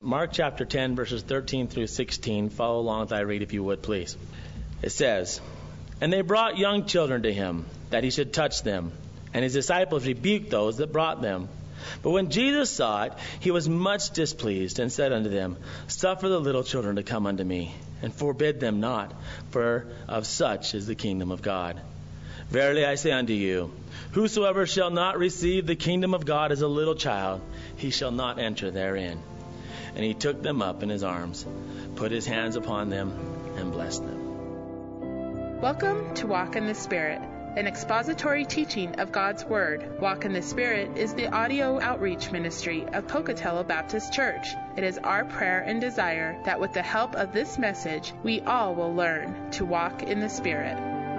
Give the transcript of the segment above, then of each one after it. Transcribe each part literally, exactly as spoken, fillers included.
Mark chapter ten, verses thirteen through sixteen. Follow along as I read, if you would, please. It says, "And they brought young children to him, that he should touch them. And his disciples rebuked those that brought them. But when Jesus saw it, he was much displeased, and said unto them, Suffer the little children to come unto me, and forbid them not, for of such is the kingdom of God. Verily I say unto you, whosoever shall not receive the kingdom of God as a little child, he shall not enter therein. And he took them up in his arms, put his hands upon them, and blessed them." Welcome to Walk in the Spirit, an expository teaching of God's Word. Walk in the Spirit is the audio outreach ministry of Pocatello Baptist Church. It is our prayer and desire that with the help of this message, we all will learn to walk in the Spirit.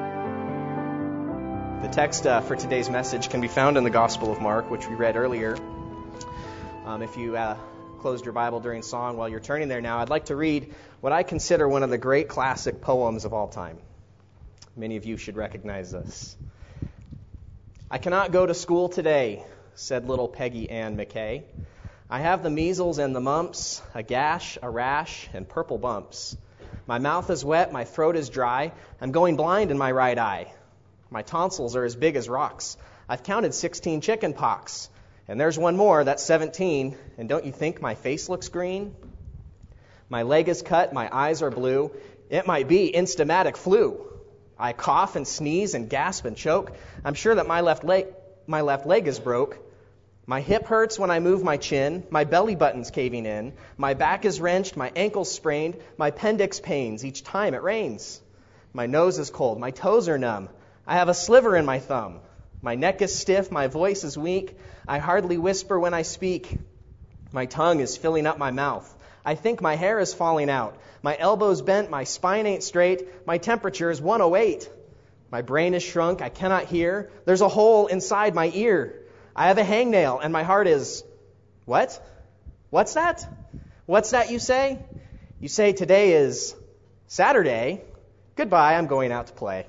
The text uh, for today's message can be found in the Gospel of Mark, which we read earlier. Um, if you uh, closed your Bible during song, while you're turning there now, I'd like to read what I consider one of the great classic poems of all time. Many of you should recognize this. "I cannot go to school today," said little Peggy Ann McKay. "I have the measles and the mumps, a gash, a rash, and purple bumps. My mouth is wet, my throat is dry, I'm going blind in my right eye. My tonsils are as big as rocks. I've counted sixteen chicken pox. And there's one more, that's seventeen, and don't you think my face looks green? My leg is cut, my eyes are blue, it might be instamatic flu. I cough and sneeze and gasp and choke. I'm sure that my left leg, my left leg is broke. My hip hurts when I move my chin, my belly button's caving in, my back is wrenched, my ankle's sprained, my appendix pains each time it rains. My nose is cold, my toes are numb, I have a sliver in my thumb. My neck is stiff, my voice is weak, I hardly whisper when I speak. My tongue is filling up my mouth. I think my hair is falling out. My elbow's bent, my spine ain't straight, my temperature is one oh eight. My brain is shrunk, I cannot hear. There's a hole inside my ear. I have a hangnail, and my heart is... What? What's that? What's that you say? You say today is Saturday. Goodbye, I'm going out to play."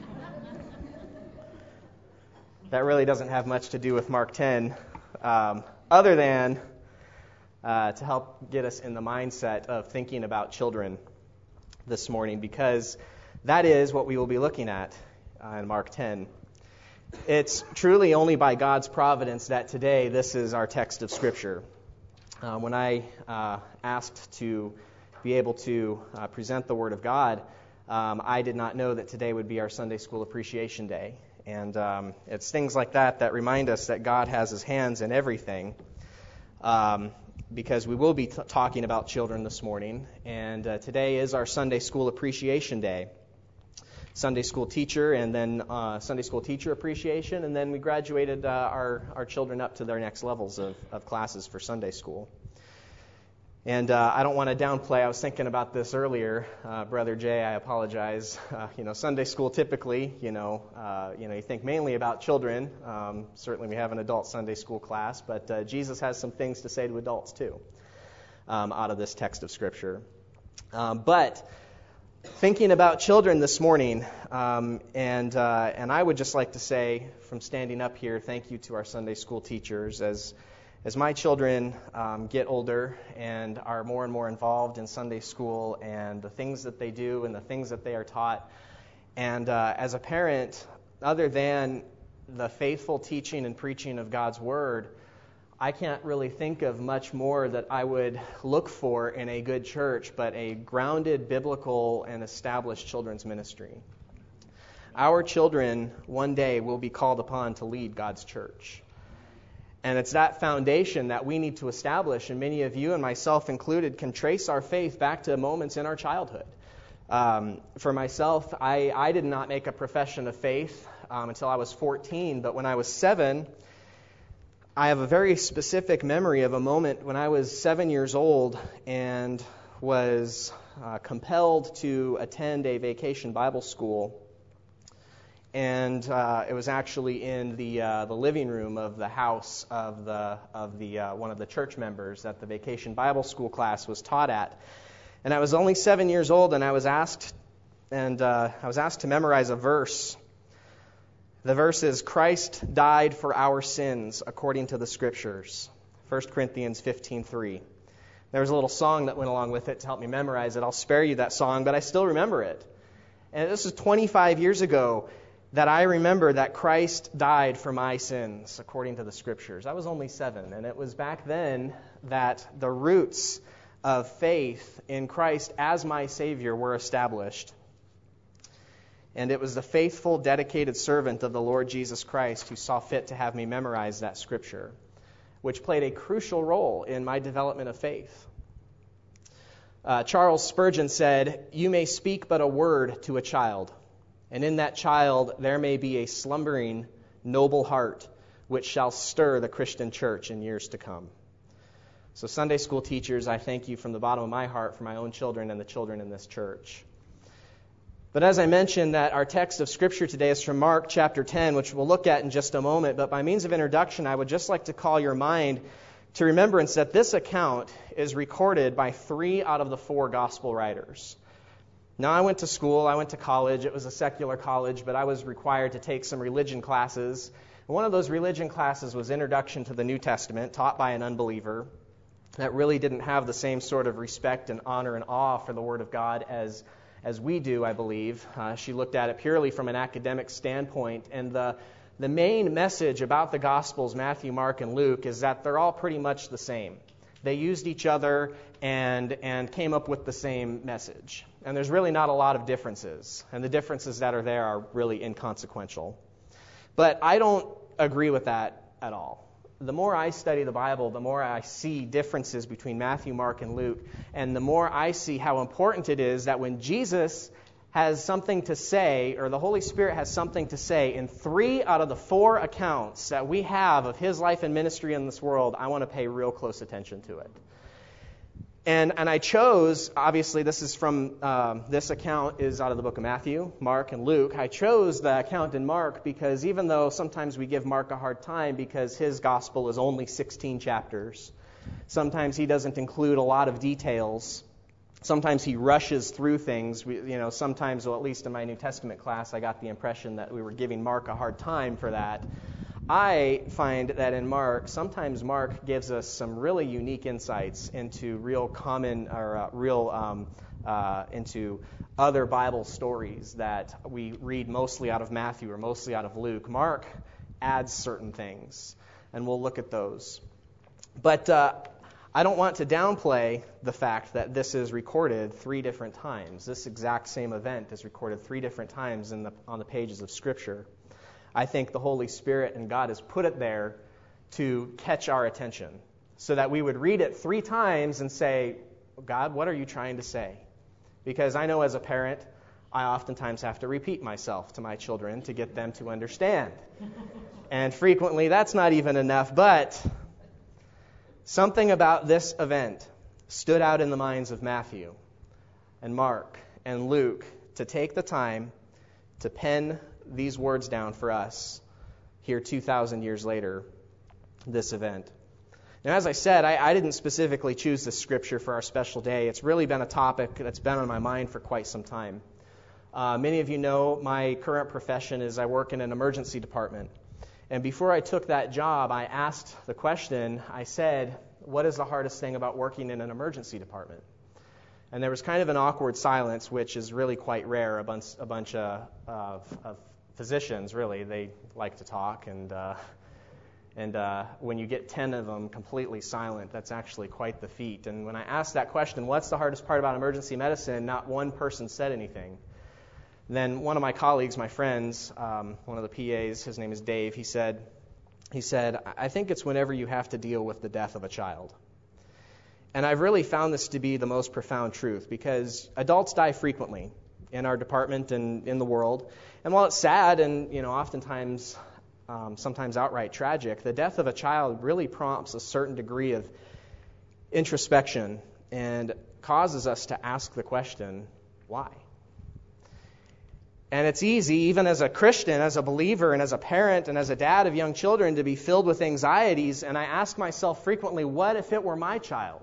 That really doesn't have much to do with Mark ten, um, other than uh, to help get us in the mindset of thinking about children this morning, because that is what we will be looking at uh, in Mark ten. It's truly only by God's providence that today this is our text of Scripture. Uh, when I uh, asked to be able to uh, present the Word of God, um, I did not know that today would be our Sunday School Appreciation Day. And um, it's things like that that remind us that God has His hands in everything, um, because we will be t- talking about children this morning. And uh, today is our Sunday School Appreciation Day. Sunday school teacher, and then uh, Sunday school teacher appreciation, and then we graduated uh, our, our children up to their next levels of, of classes for Sunday school. And uh, I don't want to downplay, I was thinking about this earlier, uh, Brother Jay, I apologize. Uh, you know, Sunday school typically, you know, uh, you know, you think mainly about children. Um, certainly we have an adult Sunday school class, but uh, Jesus has some things to say to adults too, um, out of this text of Scripture. Um, but thinking about children this morning, um, and uh, and I would just like to say, from standing up here, thank you to our Sunday school teachers. As As my children um, get older and are more and more involved in Sunday school and the things that they do and the things that they are taught, and uh, as a parent, other than the faithful teaching and preaching of God's Word, I can't really think of much more that I would look for in a good church but a grounded, biblical, and established children's ministry. Our children one day will be called upon to lead God's church. And it's that foundation that we need to establish, and many of you, and myself included, can trace our faith back to moments in our childhood. Um, for myself, I, I did not make a profession of faith um, until I was fourteen, but when I was seven, I have a very specific memory of a moment when I was seven years old and was uh, compelled to attend a vacation Bible school. And uh, it was actually in the uh, the living room of the house of the of the uh, one of the church members that the Vacation Bible School class was taught at. And I was only seven years old, and I was asked and uh, I was asked to memorize a verse. The verse is, "Christ died for our sins according to the Scriptures." First Corinthians fifteen three. There was a little song that went along with it to help me memorize it. I'll spare you that song, but I still remember it. And this is twenty-five years ago that I remember that Christ died for my sins, according to the Scriptures. I was only seven, and it was back then that the roots of faith in Christ as my Savior were established. And it was the faithful, dedicated servant of the Lord Jesus Christ who saw fit to have me memorize that Scripture, which played a crucial role in my development of faith. Uh, Charles Spurgeon said, "You may speak but a word to a child, and in that child there may be a slumbering, noble heart, which shall stir the Christian church in years to come." So Sunday school teachers, I thank you from the bottom of my heart for my own children and the children in this church. But as I mentioned, that our text of Scripture today is from Mark chapter ten, which we'll look at in just a moment. But by means of introduction, I would just like to call your mind to remembrance that this account is recorded by three out of the four gospel writers. Now, I went to school, I went to college. It was a secular college, but I was required to take some religion classes. And one of those religion classes was Introduction to the New Testament, taught by an unbeliever that really didn't have the same sort of respect and honor and awe for the Word of God as as we do, I believe. Uh, she looked at it purely from an academic standpoint. And the, the main message about the Gospels, Matthew, Mark, and Luke, is that they're all pretty much the same. They used each other and, and came up with the same message. And there's really not a lot of differences. And the differences that are there are really inconsequential. But I don't agree with that at all. The more I study the Bible, the more I see differences between Matthew, Mark, and Luke, and the more I see how important it is that when Jesus has something to say, or the Holy Spirit has something to say, in three out of the four accounts that we have of His life and ministry in this world, I want to pay real close attention to it. And and I chose, obviously this is from, um, this account is out of the book of Matthew, Mark, and Luke. I chose the account in Mark because even though sometimes we give Mark a hard time because his gospel is only sixteen chapters, sometimes he doesn't include a lot of details. Sometimes he rushes through things. We, you know, sometimes, well, at least in my New Testament class, I got the impression that we were giving Mark a hard time for that. I find that in Mark, sometimes Mark gives us some really unique insights into real common or uh, real um, uh, into other Bible stories that we read mostly out of Matthew or mostly out of Luke. Mark adds certain things, and we'll look at those. But uh, I don't want to downplay the fact that this is recorded three different times. This exact same event is recorded three different times in the, on the pages of Scripture. I think the Holy Spirit and God has put it there to catch our attention so that we would read it three times and say, God, what are you trying to say? Because I know as a parent, I oftentimes have to repeat myself to my children to get them to understand. And frequently that's not even enough, but something about this event stood out in the minds of Matthew and Mark and Luke to take the time to pen these words down for us here two thousand years later, this event. Now, as I said, I, I didn't specifically choose this scripture for our special day. It's really been a topic that's been on my mind for quite some time. Uh, many of you know my current profession is I work in an emergency department. And before I took that job, I asked the question, I said, what is the hardest thing about working in an emergency department? And there was kind of an awkward silence, which is really quite rare. A bunch, a bunch of, of, of physicians, really, they like to talk. And uh, and uh, when you get ten of them completely silent, that's actually quite the feat. And when I asked that question, what's the hardest part about emergency medicine, not one person said anything. Then one of my colleagues, my friends, um, one of the P As, his name is Dave, he said, he said, I think it's whenever you have to deal with the death of a child. And I've really found this to be the most profound truth because adults die frequently in our department and in the world. And while it's sad and, you know, oftentimes, um, sometimes outright tragic, the death of a child really prompts a certain degree of introspection and causes us to ask the question, why? And it's easy, even as a Christian, as a believer, and as a parent, and as a dad of young children, to be filled with anxieties. And I ask myself frequently, what if it were my child?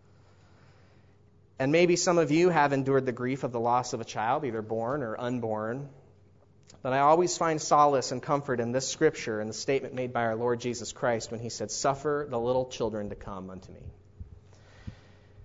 And maybe some of you have endured the grief of the loss of a child, either born or unborn. But I always find solace and comfort in this scripture and the statement made by our Lord Jesus Christ when He said, "Suffer the little children to come unto me."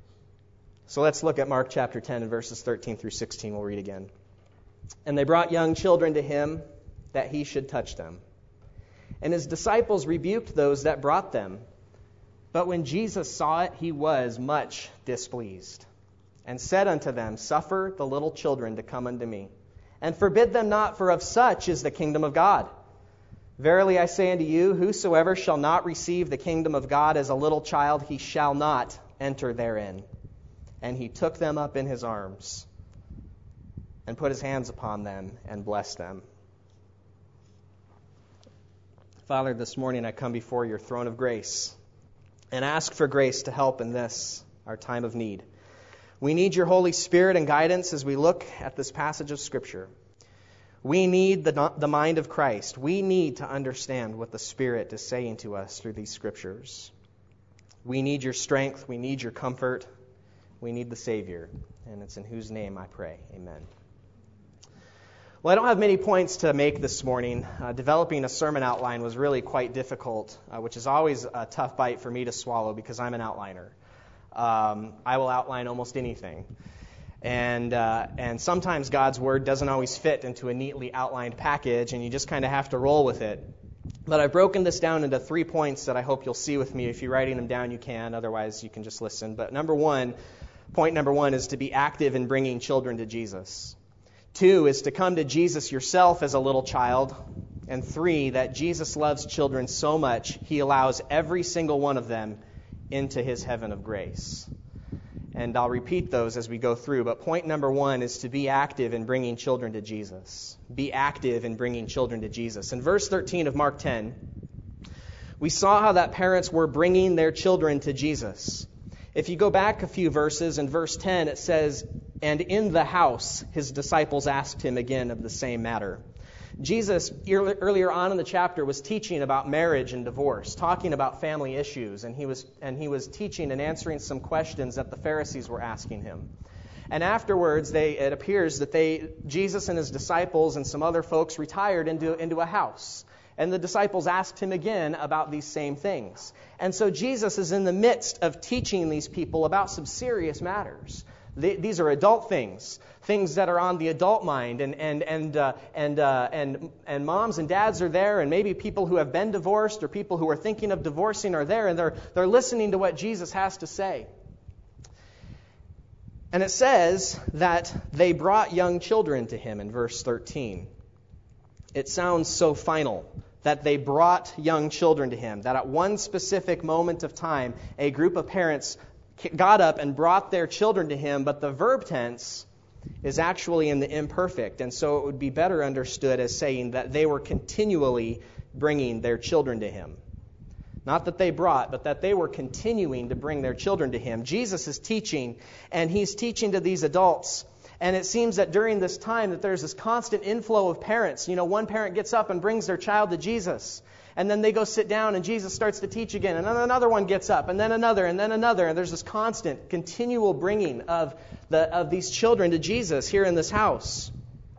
So let's look at Mark chapter ten and verses thirteen through sixteen. We'll read again. And they brought young children to him that he should touch them. And his disciples rebuked those that brought them. But when Jesus saw it, he was much displeased, and said unto them, Suffer the little children to come unto me, and forbid them not, for of such is the kingdom of God. Verily I say unto you, whosoever shall not receive the kingdom of God as a little child, he shall not enter therein. And he took them up in his arms, and put his hands upon them, and blessed them. Father, this morning I come before your throne of grace, and ask for grace to help in this, our time of need. We need your Holy Spirit and guidance as we look at this passage of Scripture. We need the, the mind of Christ. We need to understand what the Spirit is saying to us through these Scriptures. We need your strength. We need your comfort. We need the Savior. And it's in whose name I pray. Amen. Well, I don't have many points to make this morning. Uh, developing a sermon outline was really quite difficult, uh, which is always a tough bite for me to swallow because I'm an outliner. Um, I will outline almost anything. And uh, and sometimes God's Word doesn't always fit into a neatly outlined package, and you just kind of have to roll with it. But I've broken this down into three points that I hope you'll see with me. If you're writing them down, you can. Otherwise, you can just listen. But number one, point number one is to be active in bringing children to Jesus. Two is to come to Jesus yourself as a little child. And three, that Jesus loves children so much, he allows every single one of them into his heaven of grace. And I'll repeat those as we go through. But point number one is to be active in bringing children to Jesus. Be active in bringing children to Jesus. In verse thirteen of Mark ten, we saw how that parents were bringing their children to Jesus. If you go back a few verses, in verse ten it says, and in the house his disciples asked him again of the same matter. Jesus, earlier on in the chapter, was teaching about marriage and divorce, talking about family issues, and he was and he was teaching and answering some questions that the Pharisees were asking him. And afterwards, they it appears that they Jesus and his disciples and some other folks retired into, into a house. And the disciples asked him again about these same things. And so Jesus is in the midst of teaching these people about some serious matters. They, these are adult things, things that are on the adult mind, and and and uh, and uh, and and moms and dads are there, and maybe people who have been divorced or people who are thinking of divorcing are there, and they're they're listening to what Jesus has to say. And it says that they brought young children to him in verse thirteen. It sounds so final that they brought young children to him, that at one specific moment of time, a group of parents got up and brought their children to him, but the verb tense is actually in the imperfect, and so it would be better understood as saying that they were continually bringing their children to him. Not that they brought, but that they were continuing to bring their children to him. Jesus is teaching, and he's teaching to these adults, and it seems that during this time that there's this constant inflow of parents. You know, one parent gets up and brings their child to Jesus, and then they go sit down, and Jesus starts to teach again. And then another one gets up, and then another, and then another. And there's this constant, continual bringing of the of these children to Jesus here in this house.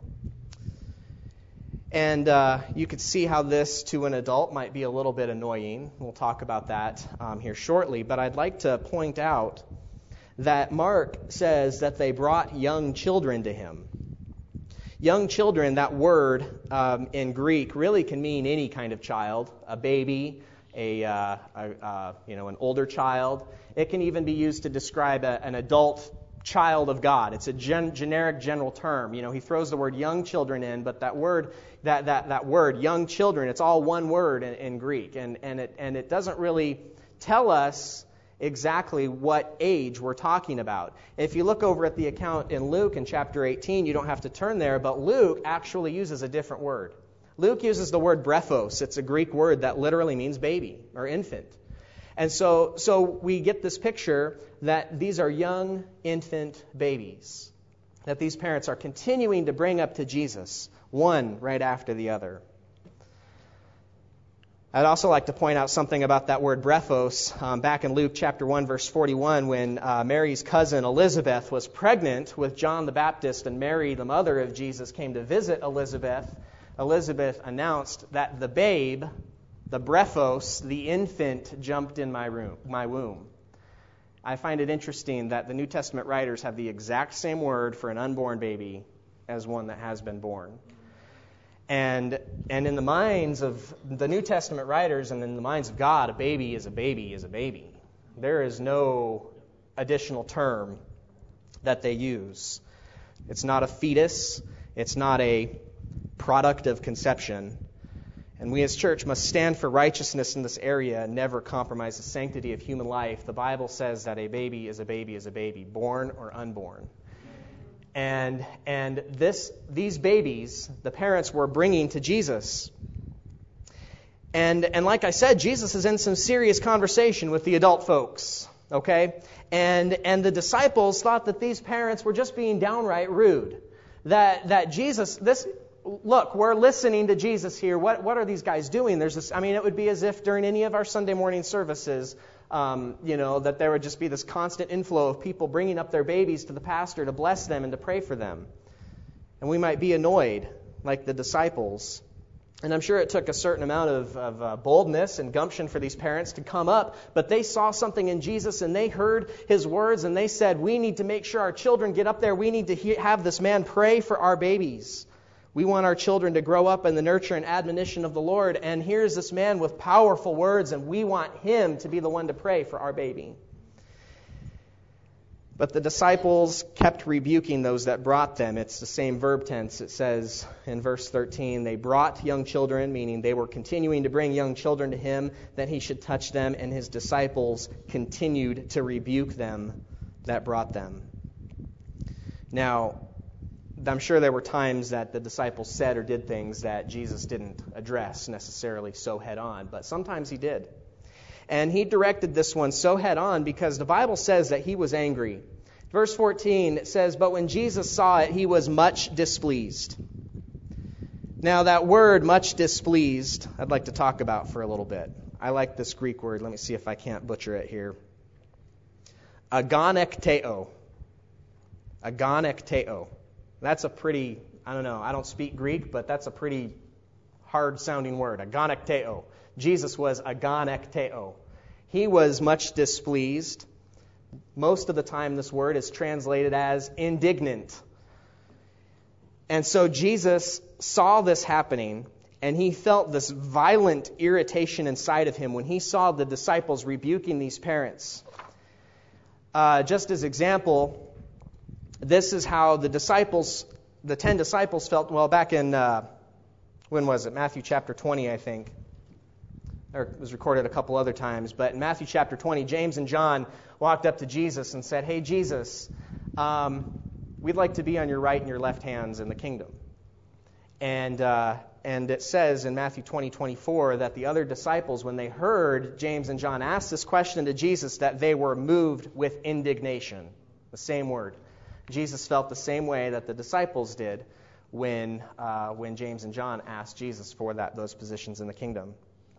And uh, you could see how this, to an adult, might be a little bit annoying. We'll talk about that um, here shortly. But I'd like to point out that Mark says that they brought young children to him. Young children, that word um, in Greek really can mean any kind of child, a baby, a, uh, a uh, you know, an older child. It can even be used to describe a, an adult child of God. It's a gen- generic general term. You know, he throws the word young children in, but that word, that that that word, young children, it's all one word in, in Greek, and and it and it doesn't really tell us exactly what age we're talking about. If you look over at the account in Luke in chapter eighteen, you don't have to turn there, but Luke actually uses a different word. Luke uses the word brephos. It's a Greek word that literally means baby or infant. And so, so we get this picture that these are young infant babies that these parents are continuing to bring up to Jesus, one right after the other. I'd also like to point out something about that word brephos. Um, back in Luke chapter one, verse forty-one, when uh, Mary's cousin Elizabeth was pregnant with John the Baptist, and Mary, the mother of Jesus, came to visit Elizabeth, Elizabeth announced that the babe, the brephos, the infant, jumped in my room, my womb. I find it interesting that the New Testament writers have the exact same word for an unborn baby as one that has been born. And and in the minds of the New Testament writers and in the minds of God, a baby is a baby is a baby. There is no additional term that they use. It's not a fetus. It's not a product of conception. And we as church must stand for righteousness in this area and never compromise the sanctity of human life. The Bible says that a baby is a baby is a baby, born or unborn. And and this these babies, the parents were bringing to Jesus. And and like I said, Jesus is in some serious conversation with the adult folks, okay? And and the disciples thought that these parents were just being downright rude. That that Jesus, this look, we're listening to Jesus here. What what are these guys doing? There's this. I mean, it would be as if during any of our Sunday morning services, um, you know, that there would just be this constant inflow of people bringing up their babies to the pastor to bless them and to pray for them. And we might be annoyed, like the disciples. And I'm sure it took a certain amount of, of uh, boldness and gumption for these parents to come up, but they saw something in Jesus and they heard his words and they said, we need to make sure our children get up there. We need to he- have this man pray for our babies. We want our children to grow up in the nurture and admonition of the Lord. And here's this man with powerful words, and we want him to be the one to pray for our baby. But the disciples kept rebuking those that brought them. It's the same verb tense. It says in verse thirteen, they brought young children, meaning they were continuing to bring young children to him, that he should touch them, and his disciples continued to rebuke them that brought them. Now, I'm sure there were times that the disciples said or did things that Jesus didn't address necessarily so head on, but sometimes he did. And he directed this one so head on because the Bible says that he was angry. Verse fourteen, it says, but when Jesus saw it, he was much displeased. Now that word, much displeased, I'd like to talk about for a little bit. I like this Greek word. Let me see if I can't butcher it here. Agonekteo. Agonekteo. That's a pretty, I don't know, I don't speak Greek, but that's a pretty hard-sounding word, agonekteo. Jesus was agonekteo. He was much displeased. Most of the time this word is translated as indignant. And so Jesus saw this happening, and he felt this violent irritation inside of him when he saw the disciples rebuking these parents. Uh, just as example, this is how the disciples, the ten disciples felt, well, back in, uh, when was it? Matthew chapter twenty, I think. Or it was recorded a couple other times. But in Matthew chapter twenty, James and John walked up to Jesus and said, hey, Jesus, um, we'd like to be on your right and your left hands in the kingdom. And uh, and it says in Matthew twenty, twenty-four that the other disciples, when they heard James and John ask this question to Jesus, that they were moved with indignation. The same word. Jesus felt the same way that the disciples did when uh, when James and John asked Jesus for that those positions in the kingdom.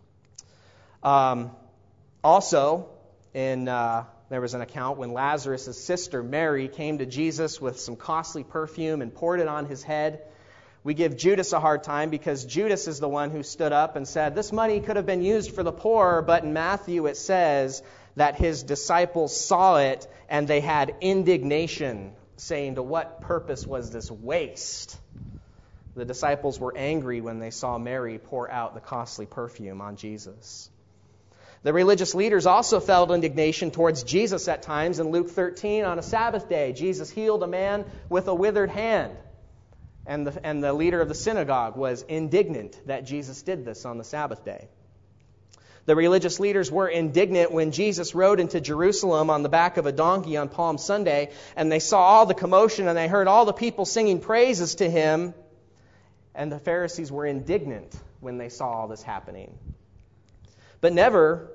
Um, also, in uh, there was an account when Lazarus' sister Mary came to Jesus with some costly perfume and poured it on his head. We give Judas a hard time because Judas is the one who stood up and said, this money could have been used for the poor, but in Matthew it says that his disciples saw it and they had indignation, saying, to what purpose was this waste? The disciples were angry when they saw Mary pour out the costly perfume on Jesus. The religious leaders also felt indignation towards Jesus at times. In Luke thirteen, on a Sabbath day, Jesus healed a man with a withered hand. And the, and the leader of the synagogue was indignant that Jesus did this on the Sabbath day. The religious leaders were indignant when Jesus rode into Jerusalem on the back of a donkey on Palm Sunday, and they saw all the commotion and they heard all the people singing praises to him. And the Pharisees were indignant when they saw all this happening. But never,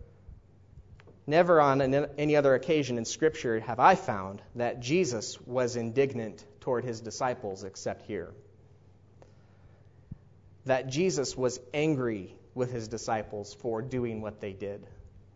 never on any other occasion in Scripture have I found that Jesus was indignant toward his disciples except here. That Jesus was angry with his disciples for doing what they did.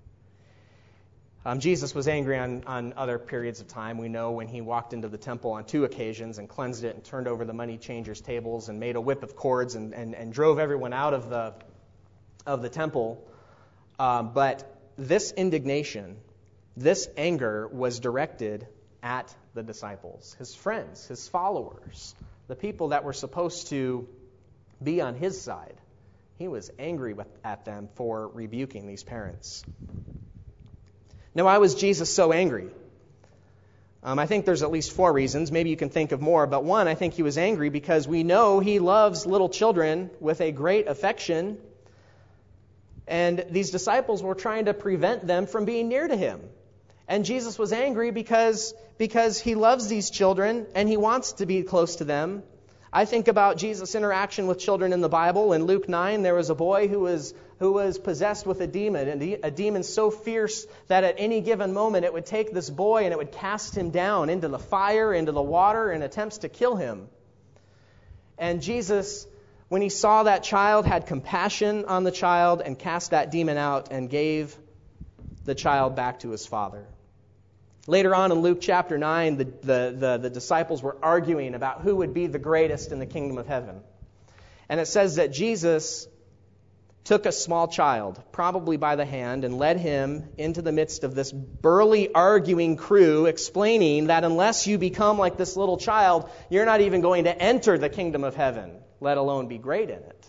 Um, Jesus was angry on, on other periods of time. We know when he walked into the temple on two occasions and cleansed it and turned over the money changers' tables and made a whip of cords and, and, and drove everyone out of the of the temple. Um, but this indignation, this anger was directed at the disciples, his friends, his followers, the people that were supposed to be on his side. He was angry with, at them for rebuking these parents. Now, why was Jesus so angry? Um, I think there's at least four reasons. Maybe you can think of more. But one, I think he was angry because we know he loves little children with a great affection. And these disciples were trying to prevent them from being near to him. And Jesus was angry because, because he loves these children and he wants to be close to them. I think about Jesus' interaction with children in the Bible. In Luke nine, there was a boy who was who was possessed with a demon, and a demon so fierce that at any given moment it would take this boy and it would cast him down into the fire, into the water, in attempts to kill him. And Jesus, when he saw that child, had compassion on the child and cast that demon out and gave the child back to his father. Later on in Luke chapter nine, the, the, the, the disciples were arguing about who would be the greatest in the kingdom of heaven. And it says that Jesus took a small child, probably by the hand, and led him into the midst of this burly arguing crew, explaining that unless you become like this little child, you're not even going to enter the kingdom of heaven, let alone be great in it.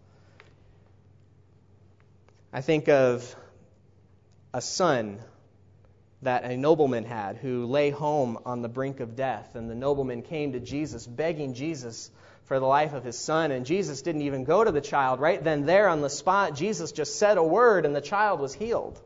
I think of a son that a nobleman had who lay home on the brink of death. And the nobleman came to Jesus, begging Jesus for the life of his son. And Jesus didn't even go to the child. Right then there on the spot, Jesus just said a word and the child was healed.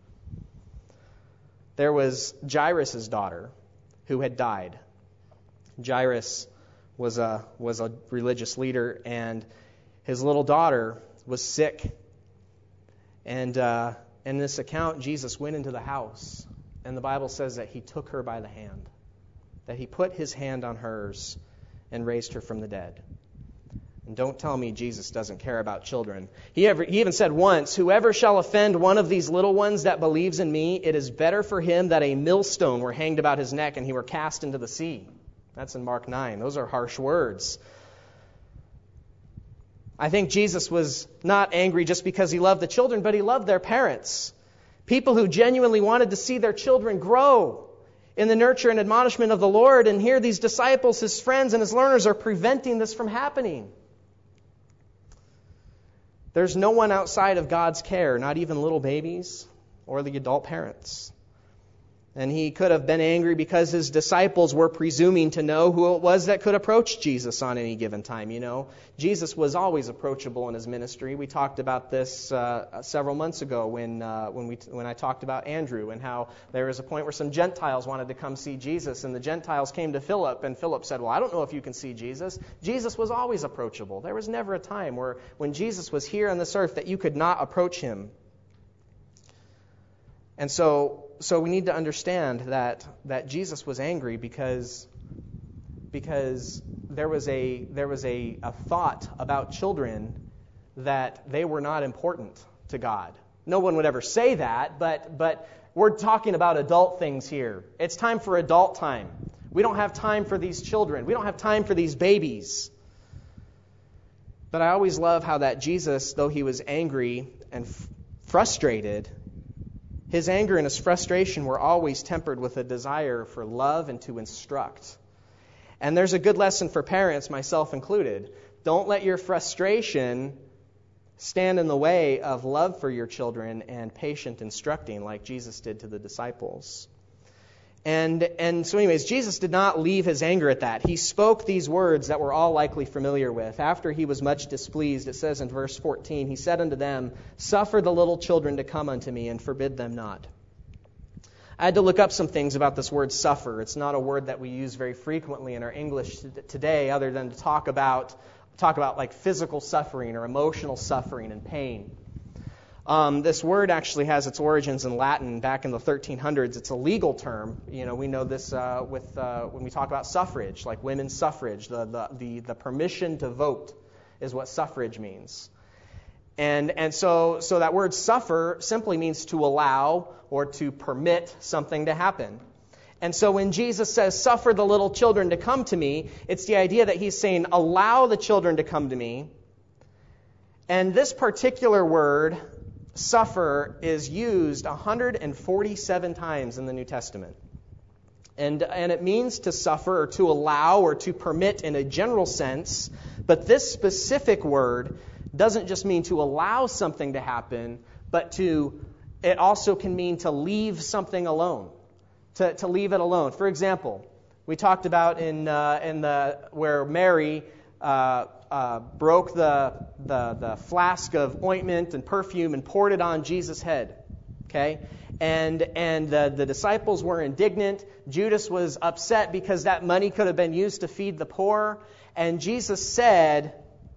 There was Jairus' daughter who had died. Jairus was a, was a religious leader, and his little daughter was sick. And uh, in this account, Jesus went into the house. And the Bible says that he took her by the hand, that he put his hand on hers and raised her from the dead. And don't tell me Jesus doesn't care about children. He, ever, he even said once, "Whoever shall offend one of these little ones that believes in me, it is better for him that a millstone were hanged about his neck and he were cast into the sea." That's in Mark nine. Those are harsh words. I think Jesus was not angry just because he loved the children, but he loved their parents. People who genuinely wanted to see their children grow in the nurture and admonishment of the Lord. And here these disciples, his friends and his learners, are preventing this from happening. There's no one outside of God's care, not even little babies or the adult parents. And he could have been angry because his disciples were presuming to know who it was that could approach Jesus on any given time. You know, Jesus was always approachable in his ministry. We talked about this uh, several months ago when uh, when we when I talked about Andrew and how there was a point where some Gentiles wanted to come see Jesus, and the Gentiles came to Philip, and Philip said, "Well, I don't know if you can see Jesus." Jesus was always approachable. There was never a time where when Jesus was here on this earth that you could not approach him. And so. So we need to understand that that Jesus was angry because because there was a there was a, a thought about children that they were not important to God. No one would ever say that, but but we're talking about adult things here. It's time for adult time. We don't have time for these children. We don't have time for these babies. But I always love how that Jesus, though he was angry and f- frustrated, his anger and his frustration were always tempered with a desire for love and to instruct. And there's a good lesson for parents, myself included. Don't let your frustration stand in the way of love for your children and patient instructing like Jesus did to the disciples. And and so anyways, Jesus did not leave his anger at that. He spoke these words that we're all likely familiar with. After he was much displeased, it says in verse fourteen, he said unto them, "Suffer the little children to come unto me, and forbid them not." I had to look up some things about this word suffer. It's not a word that we use very frequently in our English today, other than to talk about talk about like physical suffering or emotional suffering and pain. Um, this word actually has its origins in Latin back in the thirteen hundreds. It's a legal term. You know, we know this uh, with uh, when we talk about suffrage, like women's suffrage. The, the the the permission to vote is what suffrage means. And and so so that word suffer simply means to allow or to permit something to happen. And so when Jesus says, "Suffer the little children to come to me," it's the idea that he's saying, allow the children to come to me. And this particular word, suffer is used one hundred forty-seven times in the New Testament. And, and it means to suffer or to allow or to permit in a general sense. But this specific word doesn't just mean to allow something to happen, but to it also can mean to leave something alone, to, to leave it alone. For example, we talked about in uh, in the where Mary uh, uh, broke the, the the flask of ointment and perfume and poured it on Jesus' head. Okay, and and the, the disciples were indignant. Judas was upset because that money could have been used to feed the poor, and Jesus said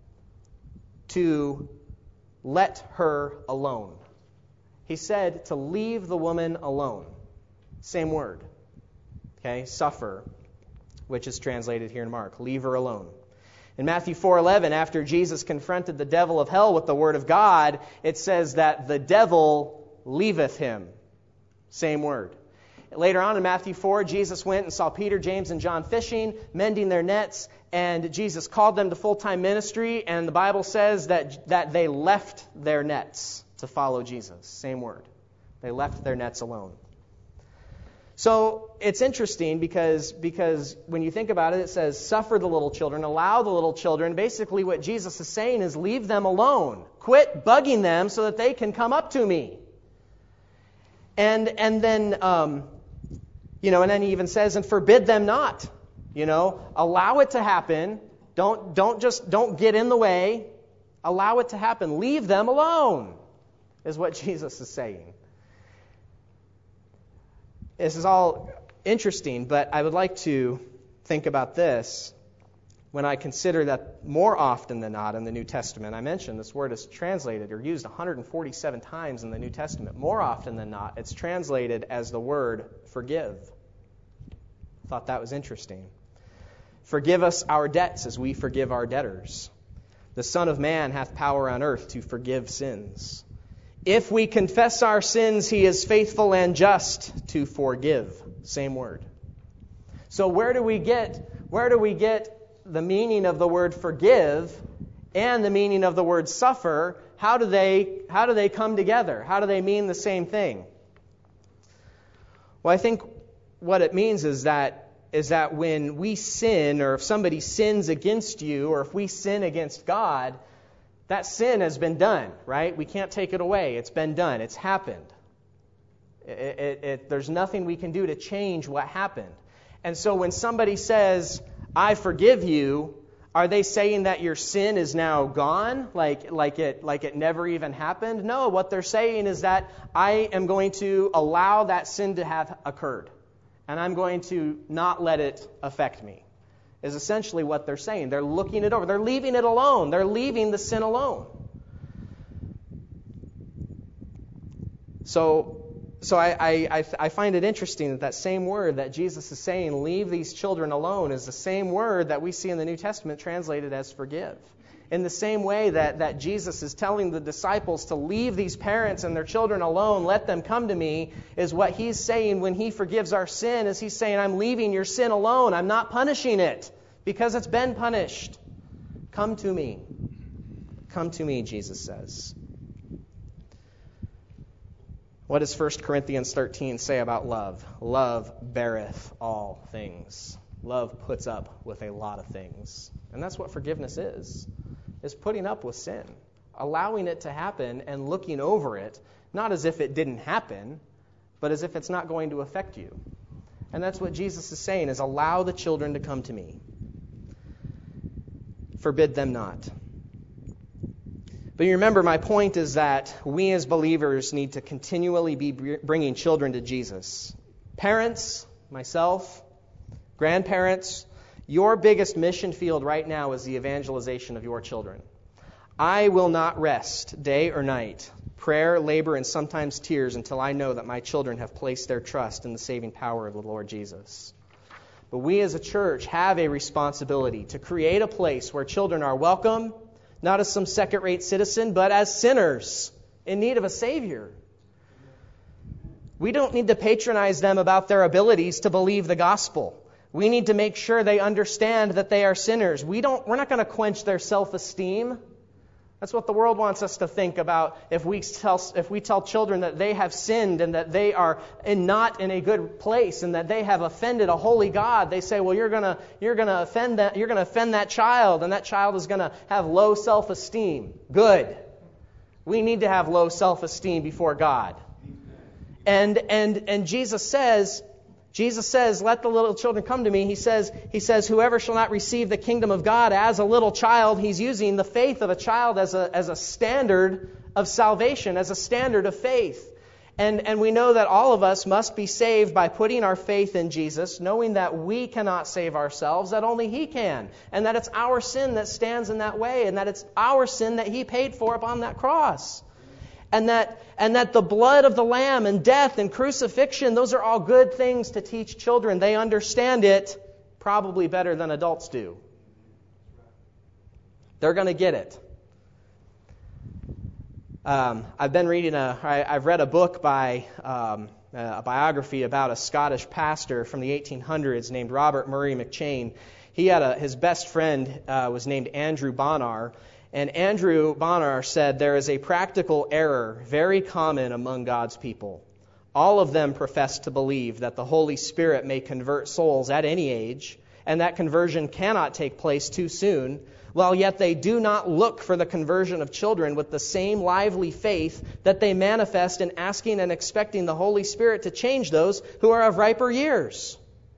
to let her alone. He said to leave the woman alone. Same word. Okay, suffer, which is translated here in Mark. Leave her alone. In Matthew four eleven, after Jesus confronted the devil of hell with the word of God, it says that the devil leaveth him. Same word. Later on in Matthew four, Jesus went and saw Peter, James, and John fishing, mending their nets, and Jesus called them to full-time ministry, and the Bible says that, that they left their nets to follow Jesus. Same word. They left their nets alone. So it's interesting because, because when you think about it, it says, suffer the little children, allow the little children. Basically what Jesus is saying is leave them alone. Quit bugging them so that they can come up to me. And and then, um, you know, and then he even says, and forbid them not. You know, allow it to happen. Don't don't just don't get in the way. Allow it to happen. Leave them alone, is what Jesus is saying. This is all interesting, but I would like to think about this when I consider that more often than not in the New Testament, I mentioned this word is translated or used one hundred forty-seven times in the New Testament. More often than not, it's translated as the word forgive. I thought that was interesting. Forgive us our debts as we forgive our debtors. The Son of Man hath power on earth to forgive sins. If we confess our sins, he is faithful and just to forgive. Same word. So where do we get where do we get the meaning of the word forgive and the meaning of the word suffer? How do they how do they come together? How do they mean the same thing? Well, I think what it means is that is that when we sin, or if somebody sins against you, or if we sin against God, that sin has been done, right? We can't take it away. It's been done. It's happened. It, it, it, there's nothing we can do to change what happened. And so when somebody says, I forgive you, are they saying that your sin is now gone, like, like, it, like it never even happened? No, what they're saying is that I am going to allow that sin to have occurred, and I'm going to not let it affect me, is essentially what they're saying. They're looking it over. They're leaving it alone. They're leaving the sin alone. So, so I, I, I find it interesting that that same word that Jesus is saying, leave these children alone, is the same word that we see in the New Testament translated as forgive. In the same way that, that Jesus is telling the disciples to leave these parents and their children alone, let them come to me, is what he's saying when he forgives our sin, is he's saying, I'm leaving your sin alone. I'm not punishing it because it's been punished. Come to me. Come to me, Jesus says. What does First Corinthians thirteen say about love? Love beareth all things. Love puts up with a lot of things. And that's what forgiveness is. Is putting up with sin, allowing it to happen and looking over it, not as if it didn't happen, but as if it's not going to affect you. And that's what Jesus is saying, is allow the children to come to me. Forbid them not. But you remember, my point is that we as believers need to continually be bringing children to Jesus. Parents, myself, grandparents, your biggest mission field right now is the evangelization of your children. I will not rest day or night, prayer, labor, and sometimes tears until I know that my children have placed their trust in the saving power of the Lord Jesus. But we as a church have a responsibility to create a place where children are welcome, not as some second-rate citizen, but as sinners in need of a Savior. We don't need to patronize them about their abilities to believe the gospel. We need to make sure they understand that they are sinners. We don't, we're not going to quench their self-esteem. That's what the world wants us to think about if we tell if we tell children that they have sinned and that they are in not in a good place and that they have offended a holy God. They say, well, you're gonna you're gonna offend that you're gonna offend that child, and that child is gonna have low self-esteem. Good. We need to have low self-esteem before God. And and and Jesus says. Jesus says, let the little children come to me. He says, he says, whoever shall not receive the kingdom of God as a little child, he's using the faith of a child as a as a standard of salvation, as a standard of faith. And, and we know that all of us must be saved by putting our faith in Jesus, knowing that we cannot save ourselves, that only He can, and that it's our sin that stands in that way, and that it's our sin that He paid for upon that cross. And that and that the blood of the Lamb and death and crucifixion, those are all good things to teach children. They understand it probably better than adults do. They're going to get it. Um, I've been reading a, I, I've read a book by um, a biography about a Scottish pastor from the eighteen hundreds named Robert Murray McCheyne. He had a, his best friend uh, was named Andrew Bonar. And Andrew Bonar said, there is a practical error very common among God's people. All of them profess to believe that the Holy Spirit may convert souls at any age, and that conversion cannot take place too soon, while yet they do not look for the conversion of children with the same lively faith that they manifest in asking and expecting the Holy Spirit to change those who are of riper years.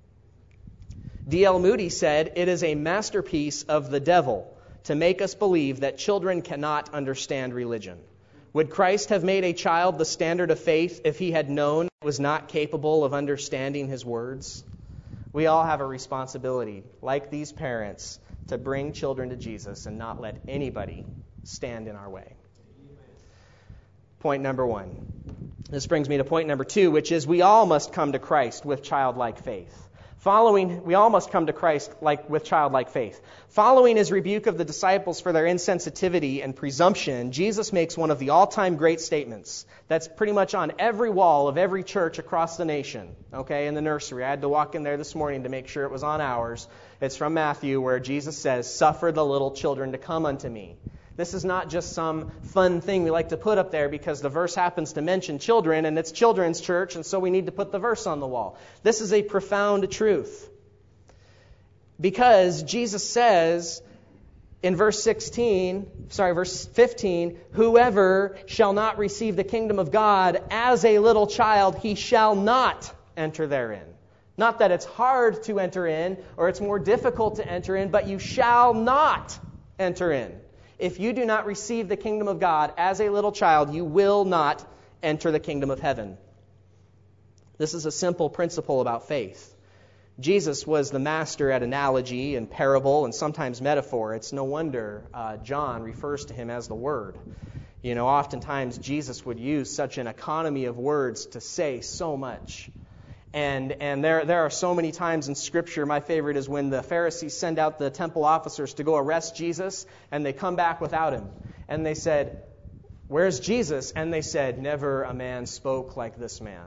D L Moody said, it is a masterpiece of the devil to make us believe that children cannot understand religion. Would Christ have made a child the standard of faith if he had known it was not capable of understanding his words? We all have a responsibility, like these parents, to bring children to Jesus and not let anybody stand in our way. Point number one. This brings me to point number two, which is we all must come to Christ with childlike faith. Following, we all must come to Christ like with childlike faith. Following his rebuke of the disciples for their insensitivity and presumption, Jesus makes one of the all-time great statements that's pretty much on every wall of every church across the nation. Okay, in the nursery. I had to walk in there this morning to make sure it was on ours. It's from Matthew, where Jesus says, "Suffer the little children to come unto me." This is not just some fun thing we like to put up there because the verse happens to mention children, and it's children's church, and so we need to put the verse on the wall. This is a profound truth. Because Jesus says in verse sixteen, sorry, verse fifteen, whoever shall not receive the kingdom of God as a little child, he shall not enter therein. Not that it's hard to enter in, or it's more difficult to enter in, but you shall not enter in. If you do not receive the kingdom of God as a little child, you will not enter the kingdom of heaven. This is a simple principle about faith. Jesus was the master at analogy and parable and sometimes metaphor. It's no wonder uh, John refers to him as the Word. You know, oftentimes Jesus would use such an economy of words to say so much. And and there there are so many times in Scripture. My favorite is when the Pharisees send out the temple officers to go arrest Jesus, and they come back without him. And they said, "Where's Jesus?" And they said, "Never a man spoke like this man."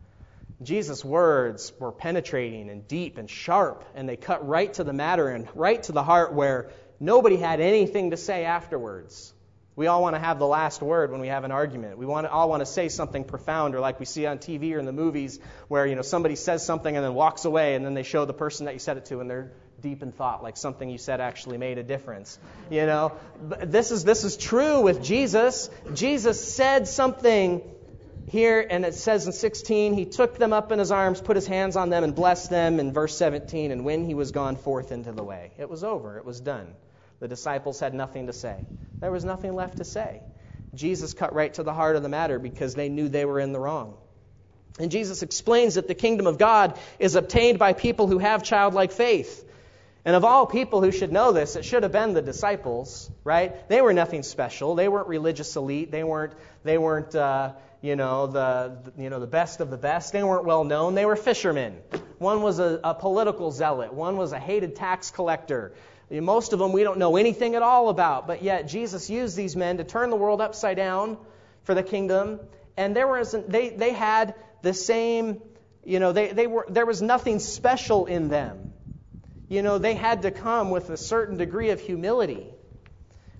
Jesus' words were penetrating and deep and sharp, and they cut right to the matter and right to the heart, where nobody had anything to say afterwards. We all want to have the last word when we have an argument. We want to, all want to say something profound, or like we see on T V or in the movies where, you know, somebody says something and then walks away, and then they show the person that you said it to, and they're deep in thought, like something you said actually made a difference. You know, this is this is true with Jesus. Jesus said something here, and it says in sixteen, he took them up in his arms, put his hands on them, and blessed them. In verse seventeen, and when he was gone forth into the way, it was over. It was done. The disciples had nothing to say. There was nothing left to say. Jesus cut right to the heart of the matter because they knew they were in the wrong. And Jesus explains that the kingdom of God is obtained by people who have childlike faith. And of all people who should know this, it should have been the disciples, right? They were nothing special. They weren't religious elite. They weren't, they weren't, uh, you know, the, you know, the best of the best. They weren't well known. They were fishermen. One was a, a political zealot. One was a hated tax collector. Most of them we don't know anything at all about, but yet Jesus used these men to turn the world upside down for the kingdom. And there was they they had the same, you know, they they were there was nothing special in them. You know, they had to come with a certain degree of humility.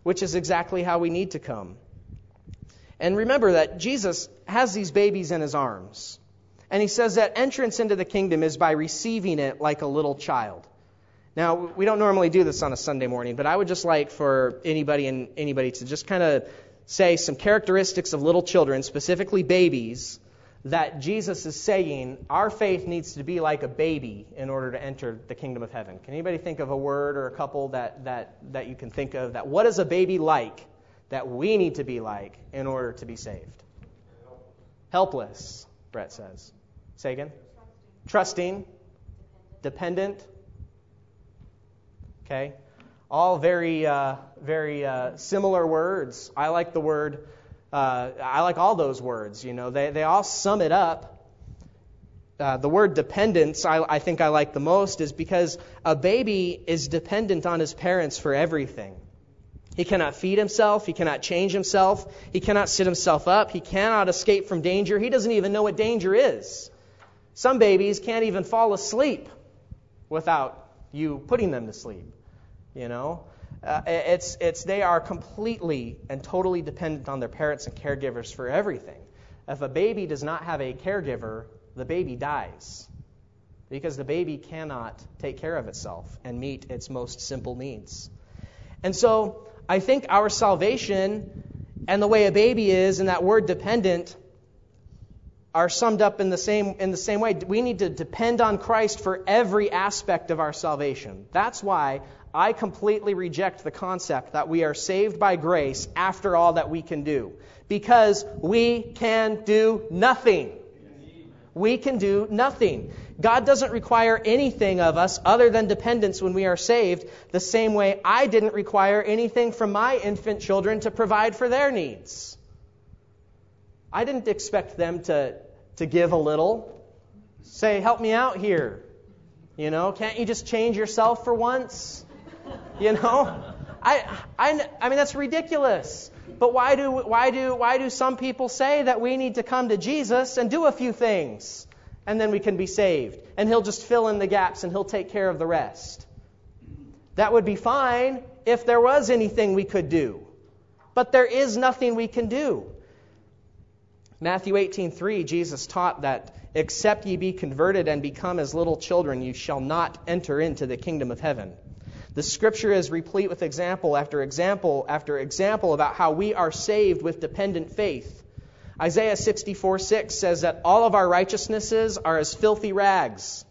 which is exactly how we need to come. And remember that Jesus has these babies in his arms. And he says that entrance into the kingdom is by receiving it like a little child. Now, we don't normally do this on a Sunday morning, but I would just like for anybody and anybody to just kind of say some characteristics of little children, specifically babies, that Jesus is saying our faith needs to be like a baby in order to enter the kingdom of heaven. Can anybody think of a word or a couple that, that, that you can think of? That what is a baby like that we need to be like in order to be saved? Helpless, Brett says. Say again? Trusting. Trusting. Dependent. Okay. All very, uh, very uh, similar words. I like the word Uh, I like all those words, you know. They they all sum it up. Uh, the word dependence, I, I think I like the most, is because a baby is dependent on his parents for everything. He cannot feed himself. He cannot change himself. He cannot sit himself up. He cannot escape from danger. He doesn't even know what danger is. Some babies can't even fall asleep without you putting them to sleep, you know. Uh, it's it's they are completely and totally dependent on their parents and caregivers for everything. If a baby does not have a caregiver, the baby dies because the baby cannot take care of itself and meet its most simple needs. And so I think our salvation and the way a baby is and that word dependent are summed up in the same in the same way. We need to depend on Christ for every aspect of our salvation. That's why I completely reject the concept that we are saved by grace after all that we can do. Because we can do nothing. We can do nothing. God doesn't require anything of us other than dependence when we are saved, the same way I didn't require anything from my infant children to provide for their needs. I didn't expect them to, to give a little. Say, help me out here. You know, can't you just change yourself for once? You know, I, I, I mean, that's ridiculous. But why do, why do, why do some people say that we need to come to Jesus and do a few things and then we can be saved? And he'll just fill in the gaps and he'll take care of the rest. That would be fine if there was anything we could do. But there is nothing we can do. Matthew eighteen three, Jesus taught that, except ye be converted and become as little children, you shall not enter into the kingdom of heaven. The Scripture is replete with example after example after example about how we are saved with dependent faith. Isaiah sixty-four six says that all of our righteousnesses are as filthy rags.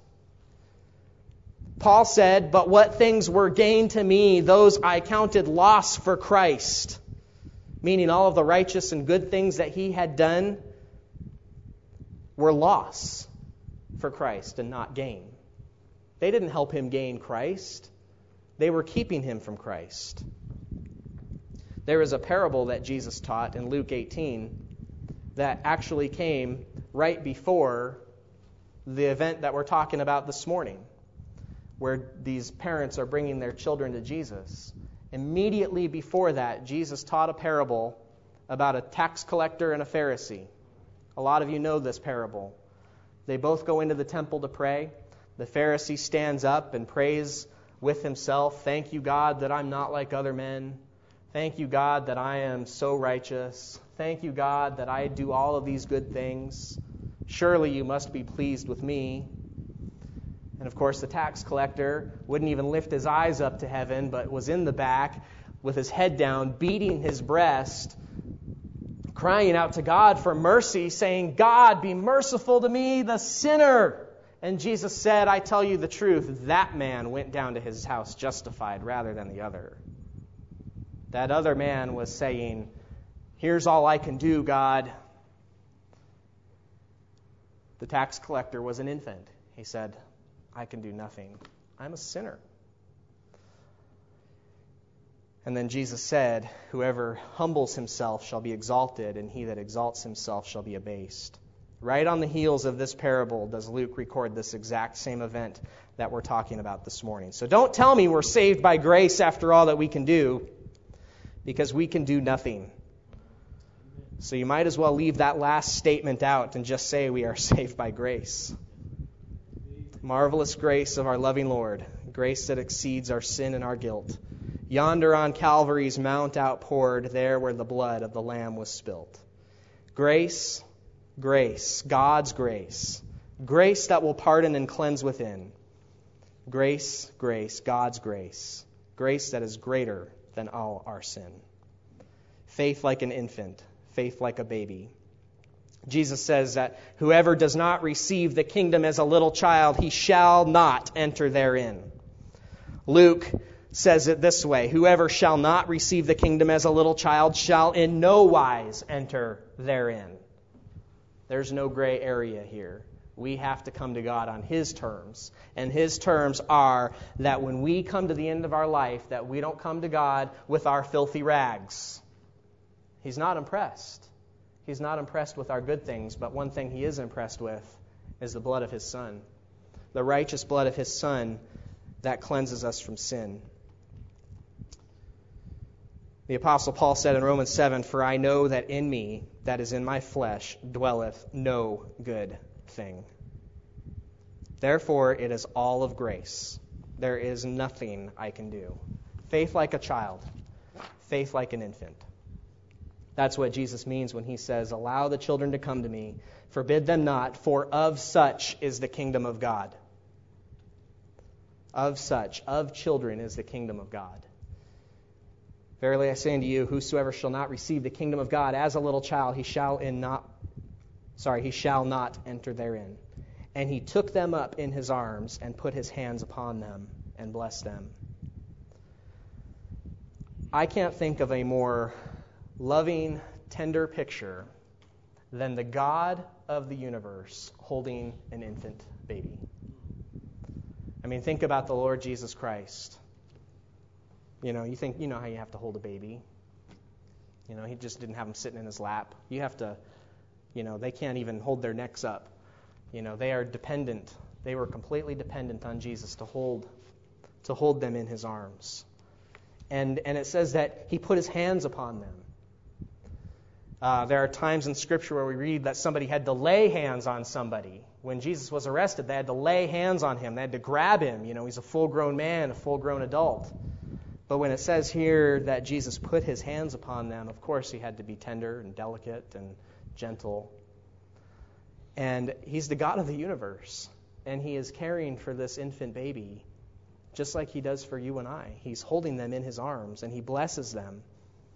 Paul said, but what things were gain to me, those I counted loss for Christ. Meaning all of the righteous and good things that he had done were loss for Christ and not gain. They didn't help him gain Christ. They were keeping him from Christ. There is a parable that Jesus taught in Luke eighteen that actually came right before the event that we're talking about this morning, where these parents are bringing their children to Jesus. Immediately before that, Jesus taught a parable about a tax collector and a Pharisee. A lot of you know this parable. They both go into the temple to pray. The Pharisee stands up and prays with himself, thank you, God, that I'm not like other men. Thank you, God, that I am so righteous. Thank you, God, that I do all of these good things. Surely you must be pleased with me. And of course, the tax collector wouldn't even lift his eyes up to heaven, but was in the back with his head down, beating his breast, crying out to God for mercy, saying, God, be merciful to me, the sinner. And Jesus said, I tell you the truth, that man went down to his house justified rather than the other. That other man was saying, here's all I can do, God. The tax collector was an infant. He said, I can do nothing. I'm a sinner. And then Jesus said, whoever humbles himself shall be exalted, and he that exalts himself shall be abased. Right on the heels of this parable does Luke record this exact same event that we're talking about this morning. So don't tell me we're saved by grace after all that we can do, because we can do nothing. So you might as well leave that last statement out and just say we are saved by grace. Marvelous grace of our loving Lord, grace that exceeds our sin and our guilt. Yonder on Calvary's mount outpoured, there where the blood of the Lamb was spilt. Grace, grace, God's grace. Grace that will pardon and cleanse within. Grace, grace, God's grace. Grace that is greater than all our sin. Faith like an infant, faith like a baby. Jesus says that whoever does not receive the kingdom as a little child, he shall not enter therein. Luke says it this way, whoever shall not receive the kingdom as a little child shall in no wise enter therein. There's no gray area here. We have to come to God on His terms. And His terms are that when we come to the end of our life, that we don't come to God with our filthy rags. He's not impressed. He's not impressed with our good things, but one thing He is impressed with is the blood of His Son. The righteous blood of His Son that cleanses us from sin. The Apostle Paul said in Romans seven, for I know that in me, that is in my flesh, dwelleth no good thing. Therefore, it is all of grace. There is nothing I can do. Faith like a child. Faith like an infant. That's what Jesus means when He says, allow the children to come to me. Forbid them not, for of such is the kingdom of God. Of such, of children is the kingdom of God. Verily I say unto you, whosoever shall not receive the kingdom of God as a little child, he shall in not, sorry, he shall not enter therein. And He took them up in His arms and put His hands upon them and blessed them. I can't think of a more loving, tender picture than the God of the universe holding an infant baby. I mean, think about the Lord Jesus Christ. You know, you think, you know how you have to hold a baby. You know, He just didn't have them sitting in His lap. You have to, you know, they can't even hold their necks up. You know, they are dependent. They were completely dependent on Jesus to hold, to hold them in His arms. And and it says that He put His hands upon them. Uh, there are times in Scripture where we read that somebody had to lay hands on somebody. When Jesus was arrested, they had to lay hands on Him. They had to grab Him. You know, He's a full-grown man, a full-grown adult. But when it says here that Jesus put His hands upon them, of course He had to be tender and delicate and gentle. And He's the God of the universe. And He is caring for this infant baby just like He does for you and I. He's holding them in His arms and He blesses them.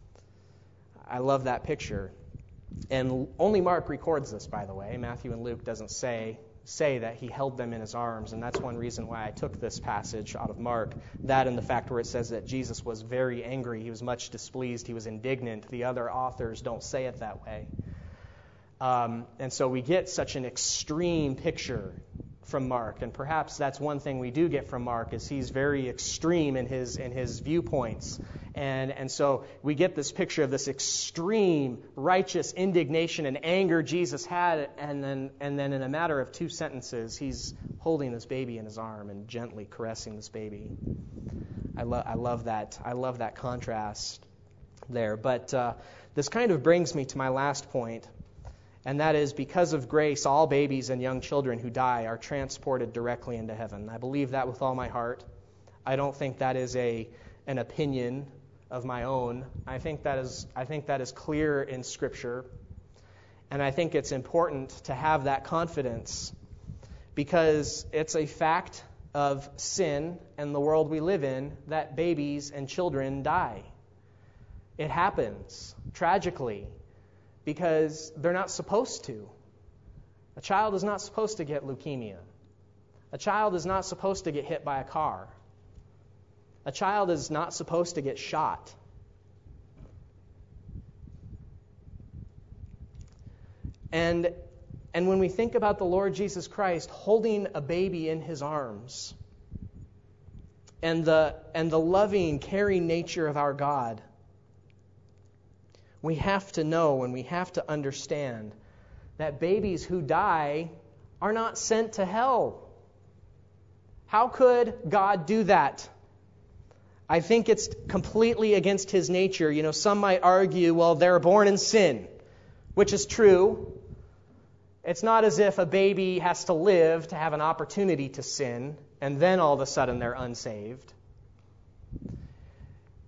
I love that picture. And only Mark records this, by the way. Matthew and Luke doesn't say say that He held them in His arms, and that's one reason why I took this passage out of Mark. That and the fact where it says that Jesus was very angry, He was much displeased, He was indignant. The other authors don't say it that way. Um, and so we get such an extreme picture from Mark, and perhaps that's one thing we do get from Mark is he's very extreme in his in his viewpoints, and and so we get this picture of this extreme righteous indignation and anger Jesus had, and then and then in a matter of two sentences he's holding this baby in His arm and gently caressing this baby. I love I love that I love that contrast there. But uh, this kind of brings me to my last point. And that is, because of grace, all babies and young children who die are transported directly into heaven. I believe that with all my heart. I don't think that is a an opinion of my own. I think that is I think that is clear in Scripture. And I think it's important to have that confidence because it's a fact of sin and the world we live in that babies and children die. It happens tragically. Because they're not supposed to. A child is not supposed to get leukemia. A child is not supposed to get hit by a car. A child is not supposed to get shot. And, and when we think about the Lord Jesus Christ holding a baby in His arms, and the, and the loving, caring nature of our God, we have to know and we have to understand that babies who die are not sent to hell. How could God do that? I think it's completely against His nature. You know, some might argue, well, they're born in sin, which is true. It's not as if a baby has to live to have an opportunity to sin, and then all of a sudden they're unsaved.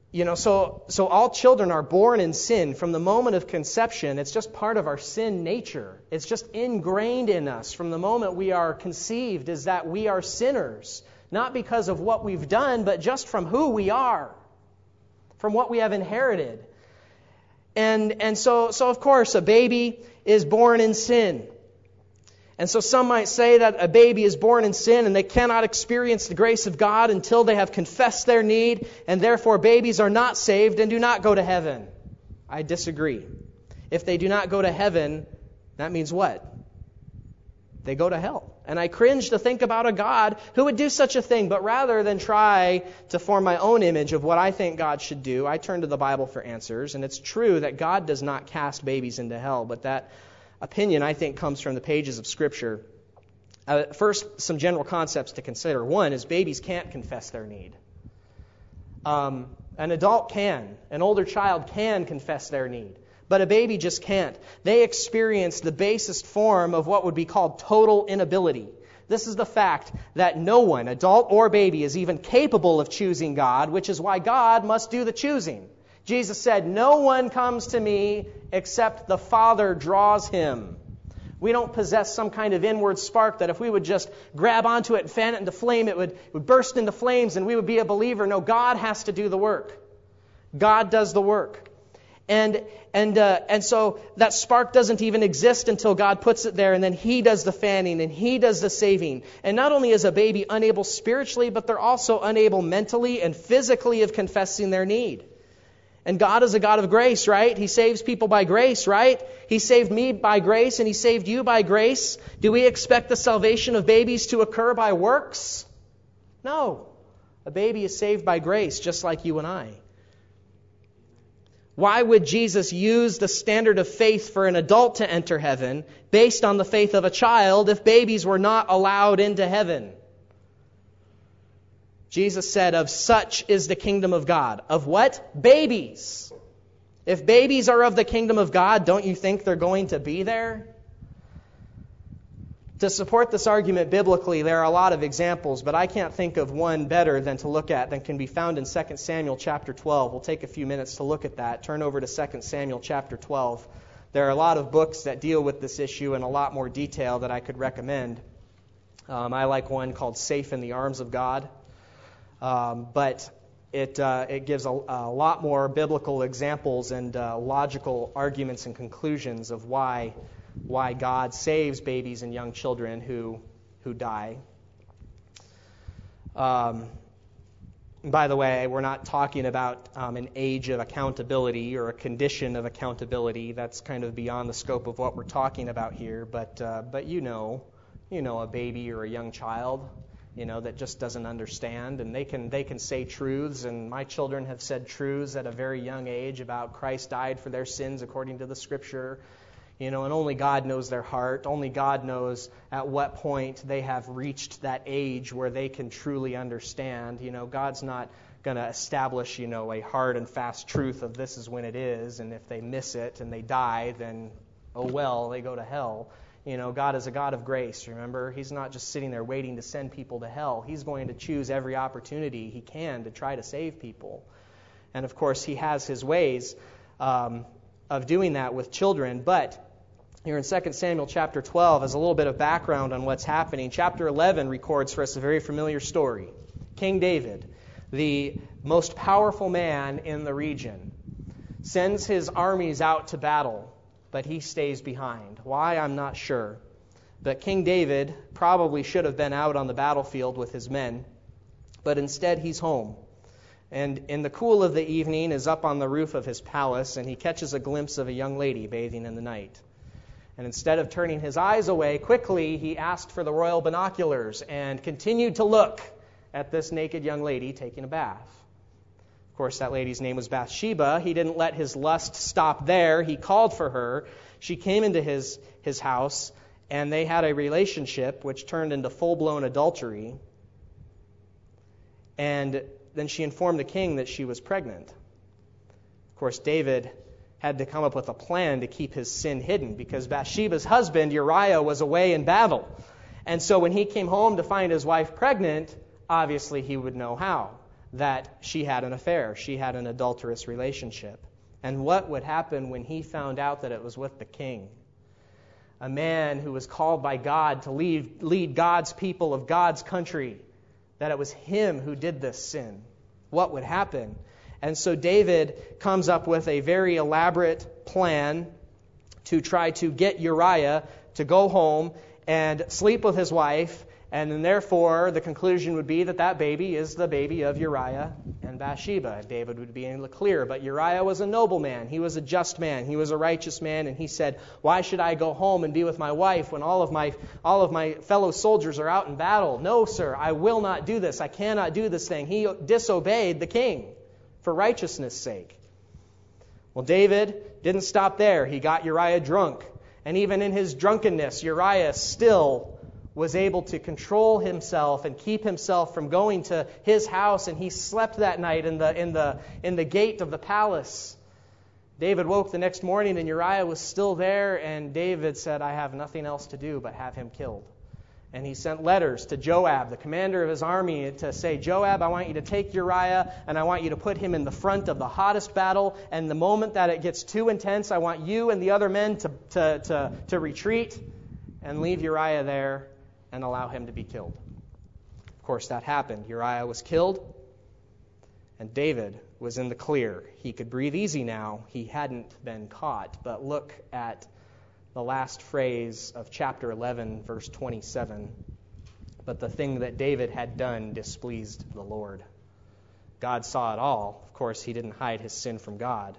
You know, so so all children are born in sin from the moment of conception. It's just part of our sin nature. It's just ingrained in us from the moment we are conceived, is that we are sinners, not because of what we've done, but just from who we are, from what we have inherited. And and so so of course a baby is born in sin. And so some might say that a baby is born in sin and they cannot experience the grace of God until they have confessed their need, and therefore babies are not saved and do not go to heaven. I disagree. If they do not go to heaven, that means what? They go to hell. And I cringe to think about a God who would do such a thing, but rather than try to form my own image of what I think God should do, I turn to the Bible for answers. And it's true that God does not cast babies into hell, but that opinion, I think, comes from the pages of Scripture. Uh, first, some general concepts to consider. One is babies can't confess their need. Um, an adult can. An older child can confess their need. But a baby just can't. They experience the basest form of what would be called total inability. This is the fact that no one, adult or baby, is even capable of choosing God, which is why God must do the choosing. Jesus said, "No one comes to me except the Father draws him." We don't possess some kind of inward spark that if we would just grab onto it and fan it into flame, it would, it would burst into flames and we would be a believer. No, God has to do the work. God does the work. And and uh, and so that spark doesn't even exist until God puts it there, and then He does the fanning and He does the saving. And not only is a baby unable spiritually, but they're also unable mentally and physically of confessing their need. And God is a God of grace, right? He saves people by grace, right? He saved me by grace and He saved you by grace. Do we expect the salvation of babies to occur by works? No. A baby is saved by grace, just like you and I. Why would Jesus use the standard of faith for an adult to enter heaven based on the faith of a child if babies were not allowed into heaven? Jesus said, "Of such is the kingdom of God." Of what? Babies. If babies are of the kingdom of God, don't you think they're going to be there? To support this argument biblically, there are a lot of examples, but I can't think of one better than to look at than can be found in Second Samuel chapter twelve. We'll take a few minutes to look at that. Turn over to Second Samuel chapter twelve. There are a lot of books that deal with this issue in a lot more detail that I could recommend. Um, I like one called Safe in the Arms of God. Um, but it uh, it gives a, a lot more biblical examples and uh, logical arguments and conclusions of why why God saves babies and young children who who die. Um, by the way, we're not talking about um, an age of accountability or a condition of accountability. That's kind of beyond the scope of what we're talking about here. But uh, but you know, you know, a baby or a young child, you know, that just doesn't understand, and they can they can say truths, and my children have said truths at a very young age about Christ died for their sins according to the Scripture, you know, and only God knows their heart. Only God knows at what point they have reached that age where they can truly understand. You know, God's not going to establish, you know, a hard and fast truth of this is when it is, and if they miss it and they die, then oh well, they go to hell. You know, God is a God of grace, remember? He's not just sitting there waiting to send people to hell. He's going to choose every opportunity He can to try to save people. And, of course, He has His ways um, of doing that with children. But here in Second Samuel chapter twelve, as a little bit of background on what's happening, chapter eleven records for us a very familiar story. King David, the most powerful man in the region, sends his armies out to battle, but he stays behind. Why, I'm not sure. But King David probably should have been out on the battlefield with his men, but instead he's home. And in the cool of the evening is up on the roof of his palace, and he catches a glimpse of a young lady bathing in the night. And instead of turning his eyes away quickly, he asked for the royal binoculars and continued to look at this naked young lady taking a bath. Of course, that lady's name was Bathsheba. He didn't let his lust stop there. He called for her. She came into his, his house, and they had a relationship which turned into full-blown adultery. And then she informed the king that she was pregnant. Of course, David had to come up with a plan to keep his sin hidden because Bathsheba's husband, Uriah, was away in battle. And so when he came home to find his wife pregnant, obviously he would know how. that she had an affair. She had an adulterous relationship. And what would happen when he found out that it was with the king? A man who was called by God to lead, lead God's people of God's country, that it was him who did this sin. What would happen? And so David comes up with a very elaborate plan to try to get Uriah to go home and sleep with his wife, and then therefore the conclusion would be that that baby is the baby of Uriah and Bathsheba. David would be in the clear, but Uriah was a noble man. He was a just man. He was a righteous man, and he said, "Why should I go home and be with my wife when all of my all of my fellow soldiers are out in battle? No, sir, I will not do this. I cannot do this thing." He disobeyed the king for righteousness' sake. Well, David didn't stop there. He got Uriah drunk, and even in his drunkenness, Uriah still was able to control himself and keep himself from going to his house, and he slept that night in the in the in the gate of the palace. David woke the next morning and Uriah was still there, and David said, "I have nothing else to do but have him killed." And he sent letters to Joab, the commander of his army, to say, "Joab, I want you to take Uriah and I want you to put him in the front of the hottest battle, and the moment that it gets too intense, I want you and the other men to to to, to retreat and leave Uriah there and allow him to be killed." Of course, that happened. Uriah was killed, and David was in the clear. He could breathe easy now. He hadn't been caught. But look at the last phrase of chapter eleven, verse twenty-seven. "But the thing that David had done displeased the Lord." God saw it all. Of course, he didn't hide his sin from God.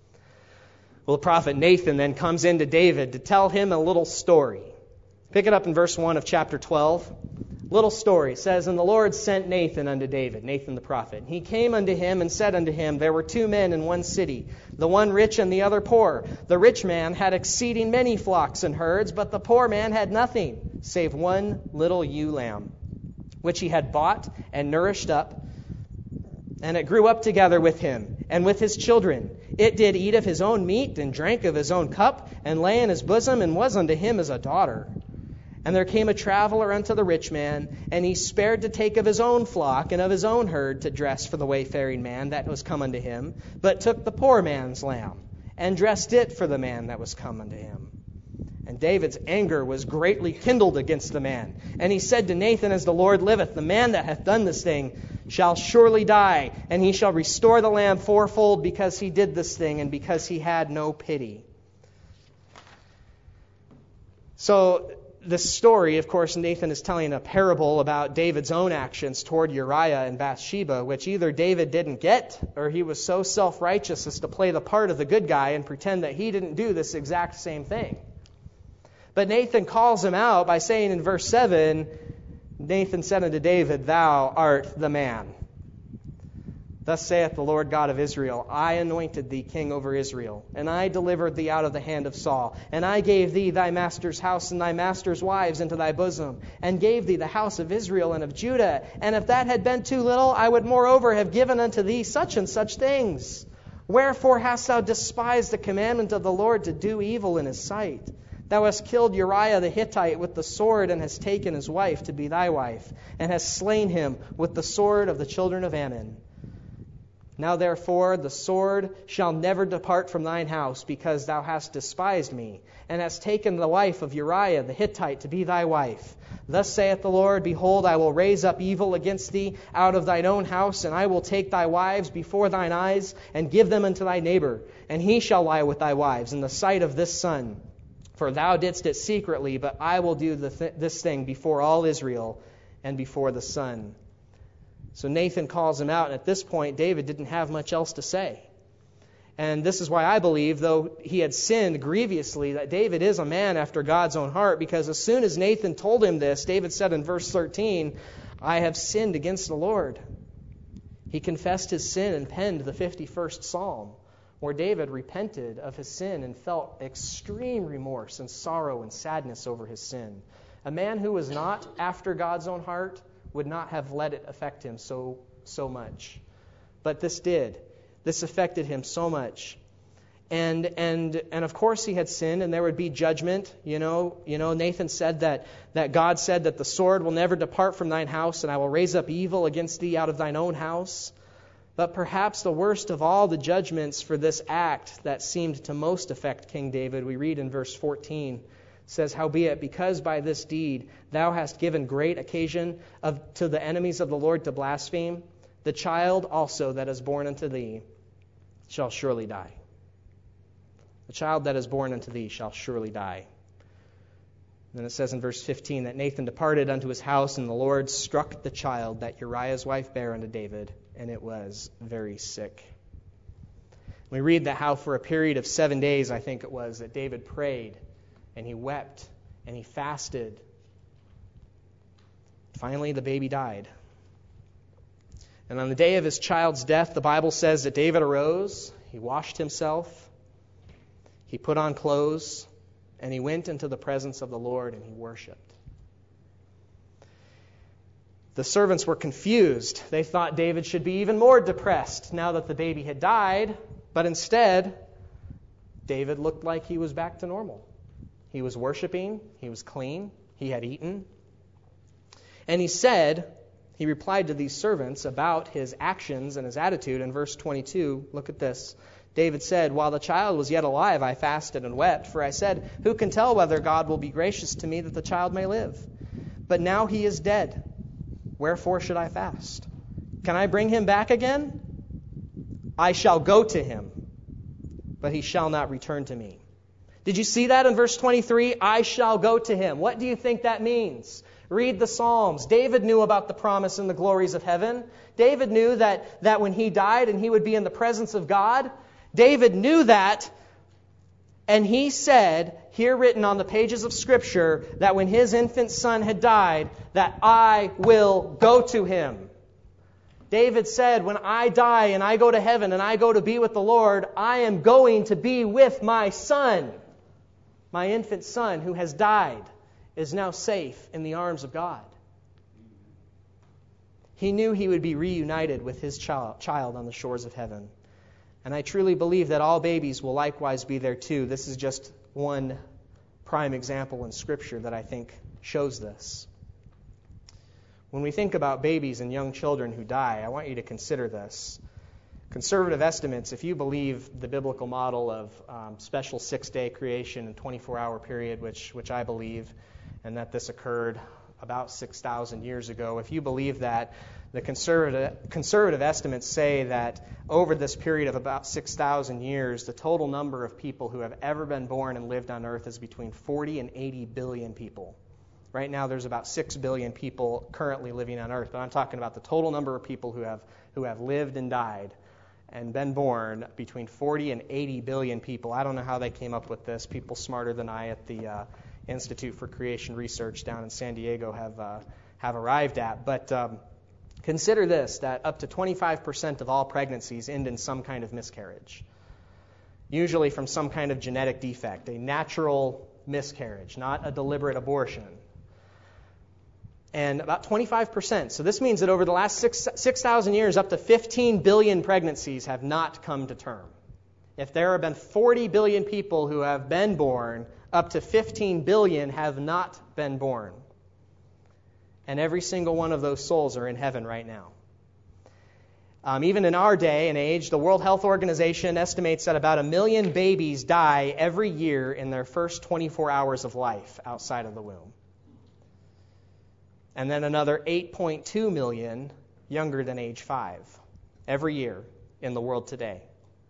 Well, the prophet Nathan then comes into David to tell him a little story. Pick it up in verse one of chapter twelve. Little story. It says, "And the Lord sent Nathan unto David," Nathan the prophet. "He came unto him and said unto him, There were two men in one city, the one rich and the other poor. The rich man had exceeding many flocks and herds, but the poor man had nothing, save one little ewe lamb, which he had bought and nourished up. And it grew up together with him and with his children. It did eat of his own meat and drank of his own cup, and lay in his bosom, and was unto him as a daughter. And there came a traveler unto the rich man, and he spared to take of his own flock and of his own herd to dress for the wayfaring man that was come unto him, but took the poor man's lamb, and dressed it for the man that was come unto him. And David's anger was greatly kindled against the man. And he said to Nathan, As the Lord liveth, the man that hath done this thing shall surely die, and he shall restore the lamb fourfold, because he did this thing, and because he had no pity." So this story, of course, Nathan is telling a parable about David's own actions toward Uriah and Bathsheba, which either David didn't get, or he was so self-righteous as to play the part of the good guy and pretend that he didn't do this exact same thing. But Nathan calls him out by saying in verse seven, Nathan said unto David, "Thou art the man. Thus saith the Lord God of Israel, I anointed thee king over Israel, and I delivered thee out of the hand of Saul, and I gave thee thy master's house and thy master's wives into thy bosom, and gave thee the house of Israel and of Judah. And if that had been too little, I would moreover have given unto thee such and such things. Wherefore hast thou despised the commandment of the Lord to do evil in his sight? Thou hast killed Uriah the Hittite with the sword, and hast taken his wife to be thy wife, and hast slain him with the sword of the children of Ammon. Now therefore the sword shall never depart from thine house, because thou hast despised me, and hast taken the wife of Uriah the Hittite to be thy wife. Thus saith the Lord, Behold, I will raise up evil against thee out of thine own house, and I will take thy wives before thine eyes, and give them unto thy neighbor, and he shall lie with thy wives in the sight of this sun. For thou didst it secretly, but I will do the th- this thing before all Israel and before the sun." So Nathan calls him out, and at this point, David didn't have much else to say. And this is why I believe, though he had sinned grievously, that David is a man after God's own heart, because as soon as Nathan told him this, David said in verse thirteen, "I have sinned against the Lord." He confessed his sin and penned the fifty-first Psalm, where David repented of his sin and felt extreme remorse and sorrow and sadness over his sin. A man who was not after God's own heart would not have let it affect him so so much. But this did. This affected him so much. And and and of course he had sinned, and there would be judgment. You know, you know, Nathan said that, that God said that the sword will never depart from thine house, and I will raise up evil against thee out of thine own house. But perhaps the worst of all the judgments for this act that seemed to most affect King David, we read in verse fourteen, says, Howbeit, because by this deed thou hast given great occasion of to the enemies of the Lord to blaspheme, the child also that is born unto thee shall surely die. The child that is born unto thee shall surely die. Then it says in verse fifteen that Nathan departed unto his house, and the Lord struck the child that Uriah's wife bare unto David, and it was very sick. We read that how for a period of seven days, I think it was, that David prayed, and he wept, and he fasted. Finally, the baby died. And on the day of his child's death, the Bible says that David arose, he washed himself, he put on clothes, and he went into the presence of the Lord and he worshiped. The servants were confused. They thought David should be even more depressed now that the baby had died, but instead, David looked like he was back to normal. He was worshiping, he was clean, he had eaten. And he said, he replied to these servants about his actions and his attitude in verse twenty-two. Look at this. David said, While the child was yet alive, I fasted and wept, for I said, Who can tell whether God will be gracious to me that the child may live? But now he is dead. Wherefore should I fast? Can I bring him back again? I shall go to him, but he shall not return to me. Did you see that in verse twenty-three? I shall go to him. What do you think that means? Read the Psalms. David knew about the promise and the glories of heaven. David knew that, that when he died and he would be in the presence of God, David knew that, and he said, here written on the pages of Scripture, that when his infant son had died, that I will go to him. David said, when I die and I go to heaven and I go to be with the Lord, I am going to be with my son. My infant son who has died is now safe in the arms of God. He knew he would be reunited with his child, child on the shores of heaven. And I truly believe that all babies will likewise be there too. This is just one prime example in Scripture that I think shows this. When we think about babies and young children who die, I want you to consider this. Conservative estimates, if you believe the biblical model of um, special six-day creation and twenty-four hour period, which which I believe, and that this occurred about six thousand years ago, if you believe that, the conservative, conservative estimates say that over this period of about six thousand years, the total number of people who have ever been born and lived on earth is between forty and eighty billion people. Right now, there's about six billion people currently living on earth, but I'm talking about the total number of people who have who have lived and died and been born, between forty and eighty billion people. I don't know how they came up with this. People smarter than I at the uh, Institute for Creation Research down in San Diego have uh, have arrived at. But um, consider this, that up to twenty-five percent of all pregnancies end in some kind of miscarriage, usually from some kind of genetic defect, a natural miscarriage, not a deliberate abortion. And about twenty-five percent. So this means that over the last six six thousand years, up to fifteen billion pregnancies have not come to term. If there have been forty billion people who have been born, up to fifteen billion have not been born. And every single one of those souls are in heaven right now. Um, even in our day and age, the World Health Organization estimates that about a million babies die every year in their first twenty-four hours of life outside of the womb. And then another eight point two million younger than age five every year in the world today.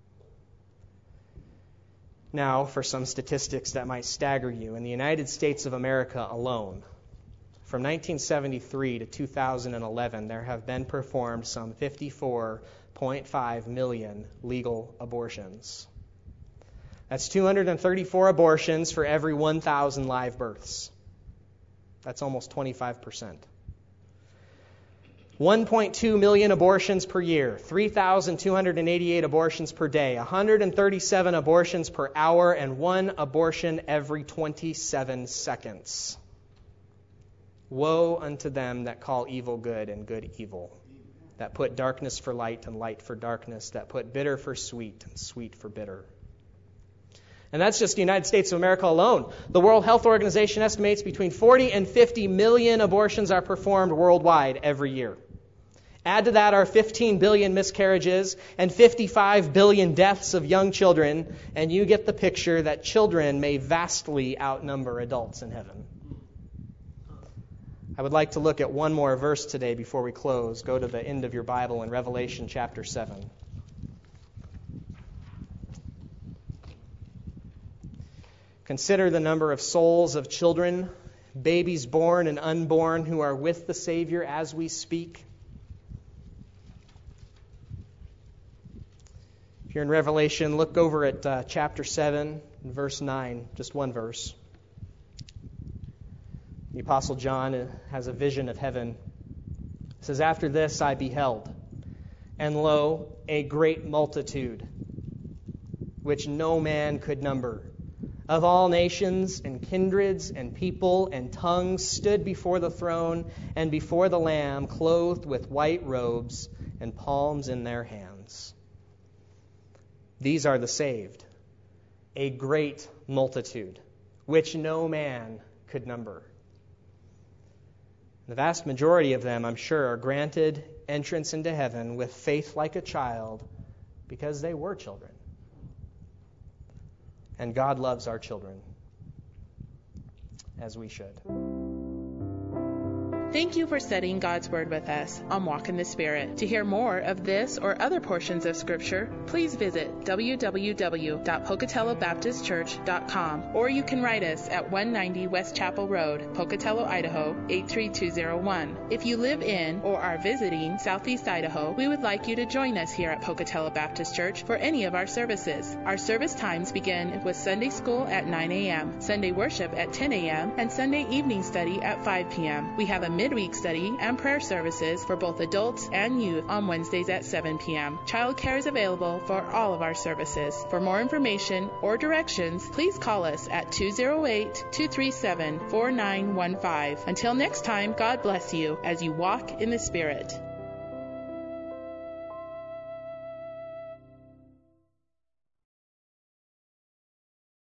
Now, for some statistics that might stagger you, in the United States of America alone, from nineteen seventy-three to two thousand eleven, there have been performed some fifty-four point five million legal abortions. That's two hundred thirty-four abortions for every one thousand live births. That's almost twenty-five percent. one point two million abortions per year, three thousand two hundred eighty-eight abortions per day, one hundred thirty-seven abortions per hour, and one abortion every twenty-seven seconds. Woe unto them that call evil good and good evil, that put darkness for light and light for darkness, that put bitter for sweet and sweet for bitter. And that's just the United States of America alone. The World Health Organization estimates between forty and fifty million abortions are performed worldwide every year. Add to that our fifteen billion miscarriages and fifty-five billion deaths of young children, and you get the picture that children may vastly outnumber adults in heaven. I would like to look at one more verse today before we close. Go to the end of your Bible in Revelation chapter seven. Consider the number of souls of children, babies born and unborn, who are with the Savior as we speak. If you're in Revelation, look over at uh, chapter seven, verse nine, just one verse. The Apostle John has a vision of heaven. It says, "After this I beheld, and lo, a great multitude, which no man could number, of all nations and kindreds and people and tongues, stood before the throne and before the Lamb, clothed with white robes and palms in their hands." These are the saved, a great multitude, which no man could number. The vast majority of them, I'm sure, are granted entrance into heaven with faith like a child because they were children. And God loves our children, as we should. Thank you for studying God's Word with us on Walk in the Spirit. To hear more of this or other portions of Scripture, please visit w w w dot pocatello baptist church dot com, or you can write us at one ninety West Chapel Road, Pocatello, Idaho eight three two zero one. If you live in or are visiting Southeast Idaho, we would like you to join us here at Pocatello Baptist Church for any of our services. Our service times begin with Sunday school at nine a.m., Sunday worship at ten a.m., and Sunday evening study at five p.m. We have a midweek study and prayer services for both adults and youth on Wednesdays at seven p.m. Child care is available for all of our services. For more information or directions, please call us at two oh eight, two three seven, four nine one five. Until next time, God bless you as you walk in the Spirit.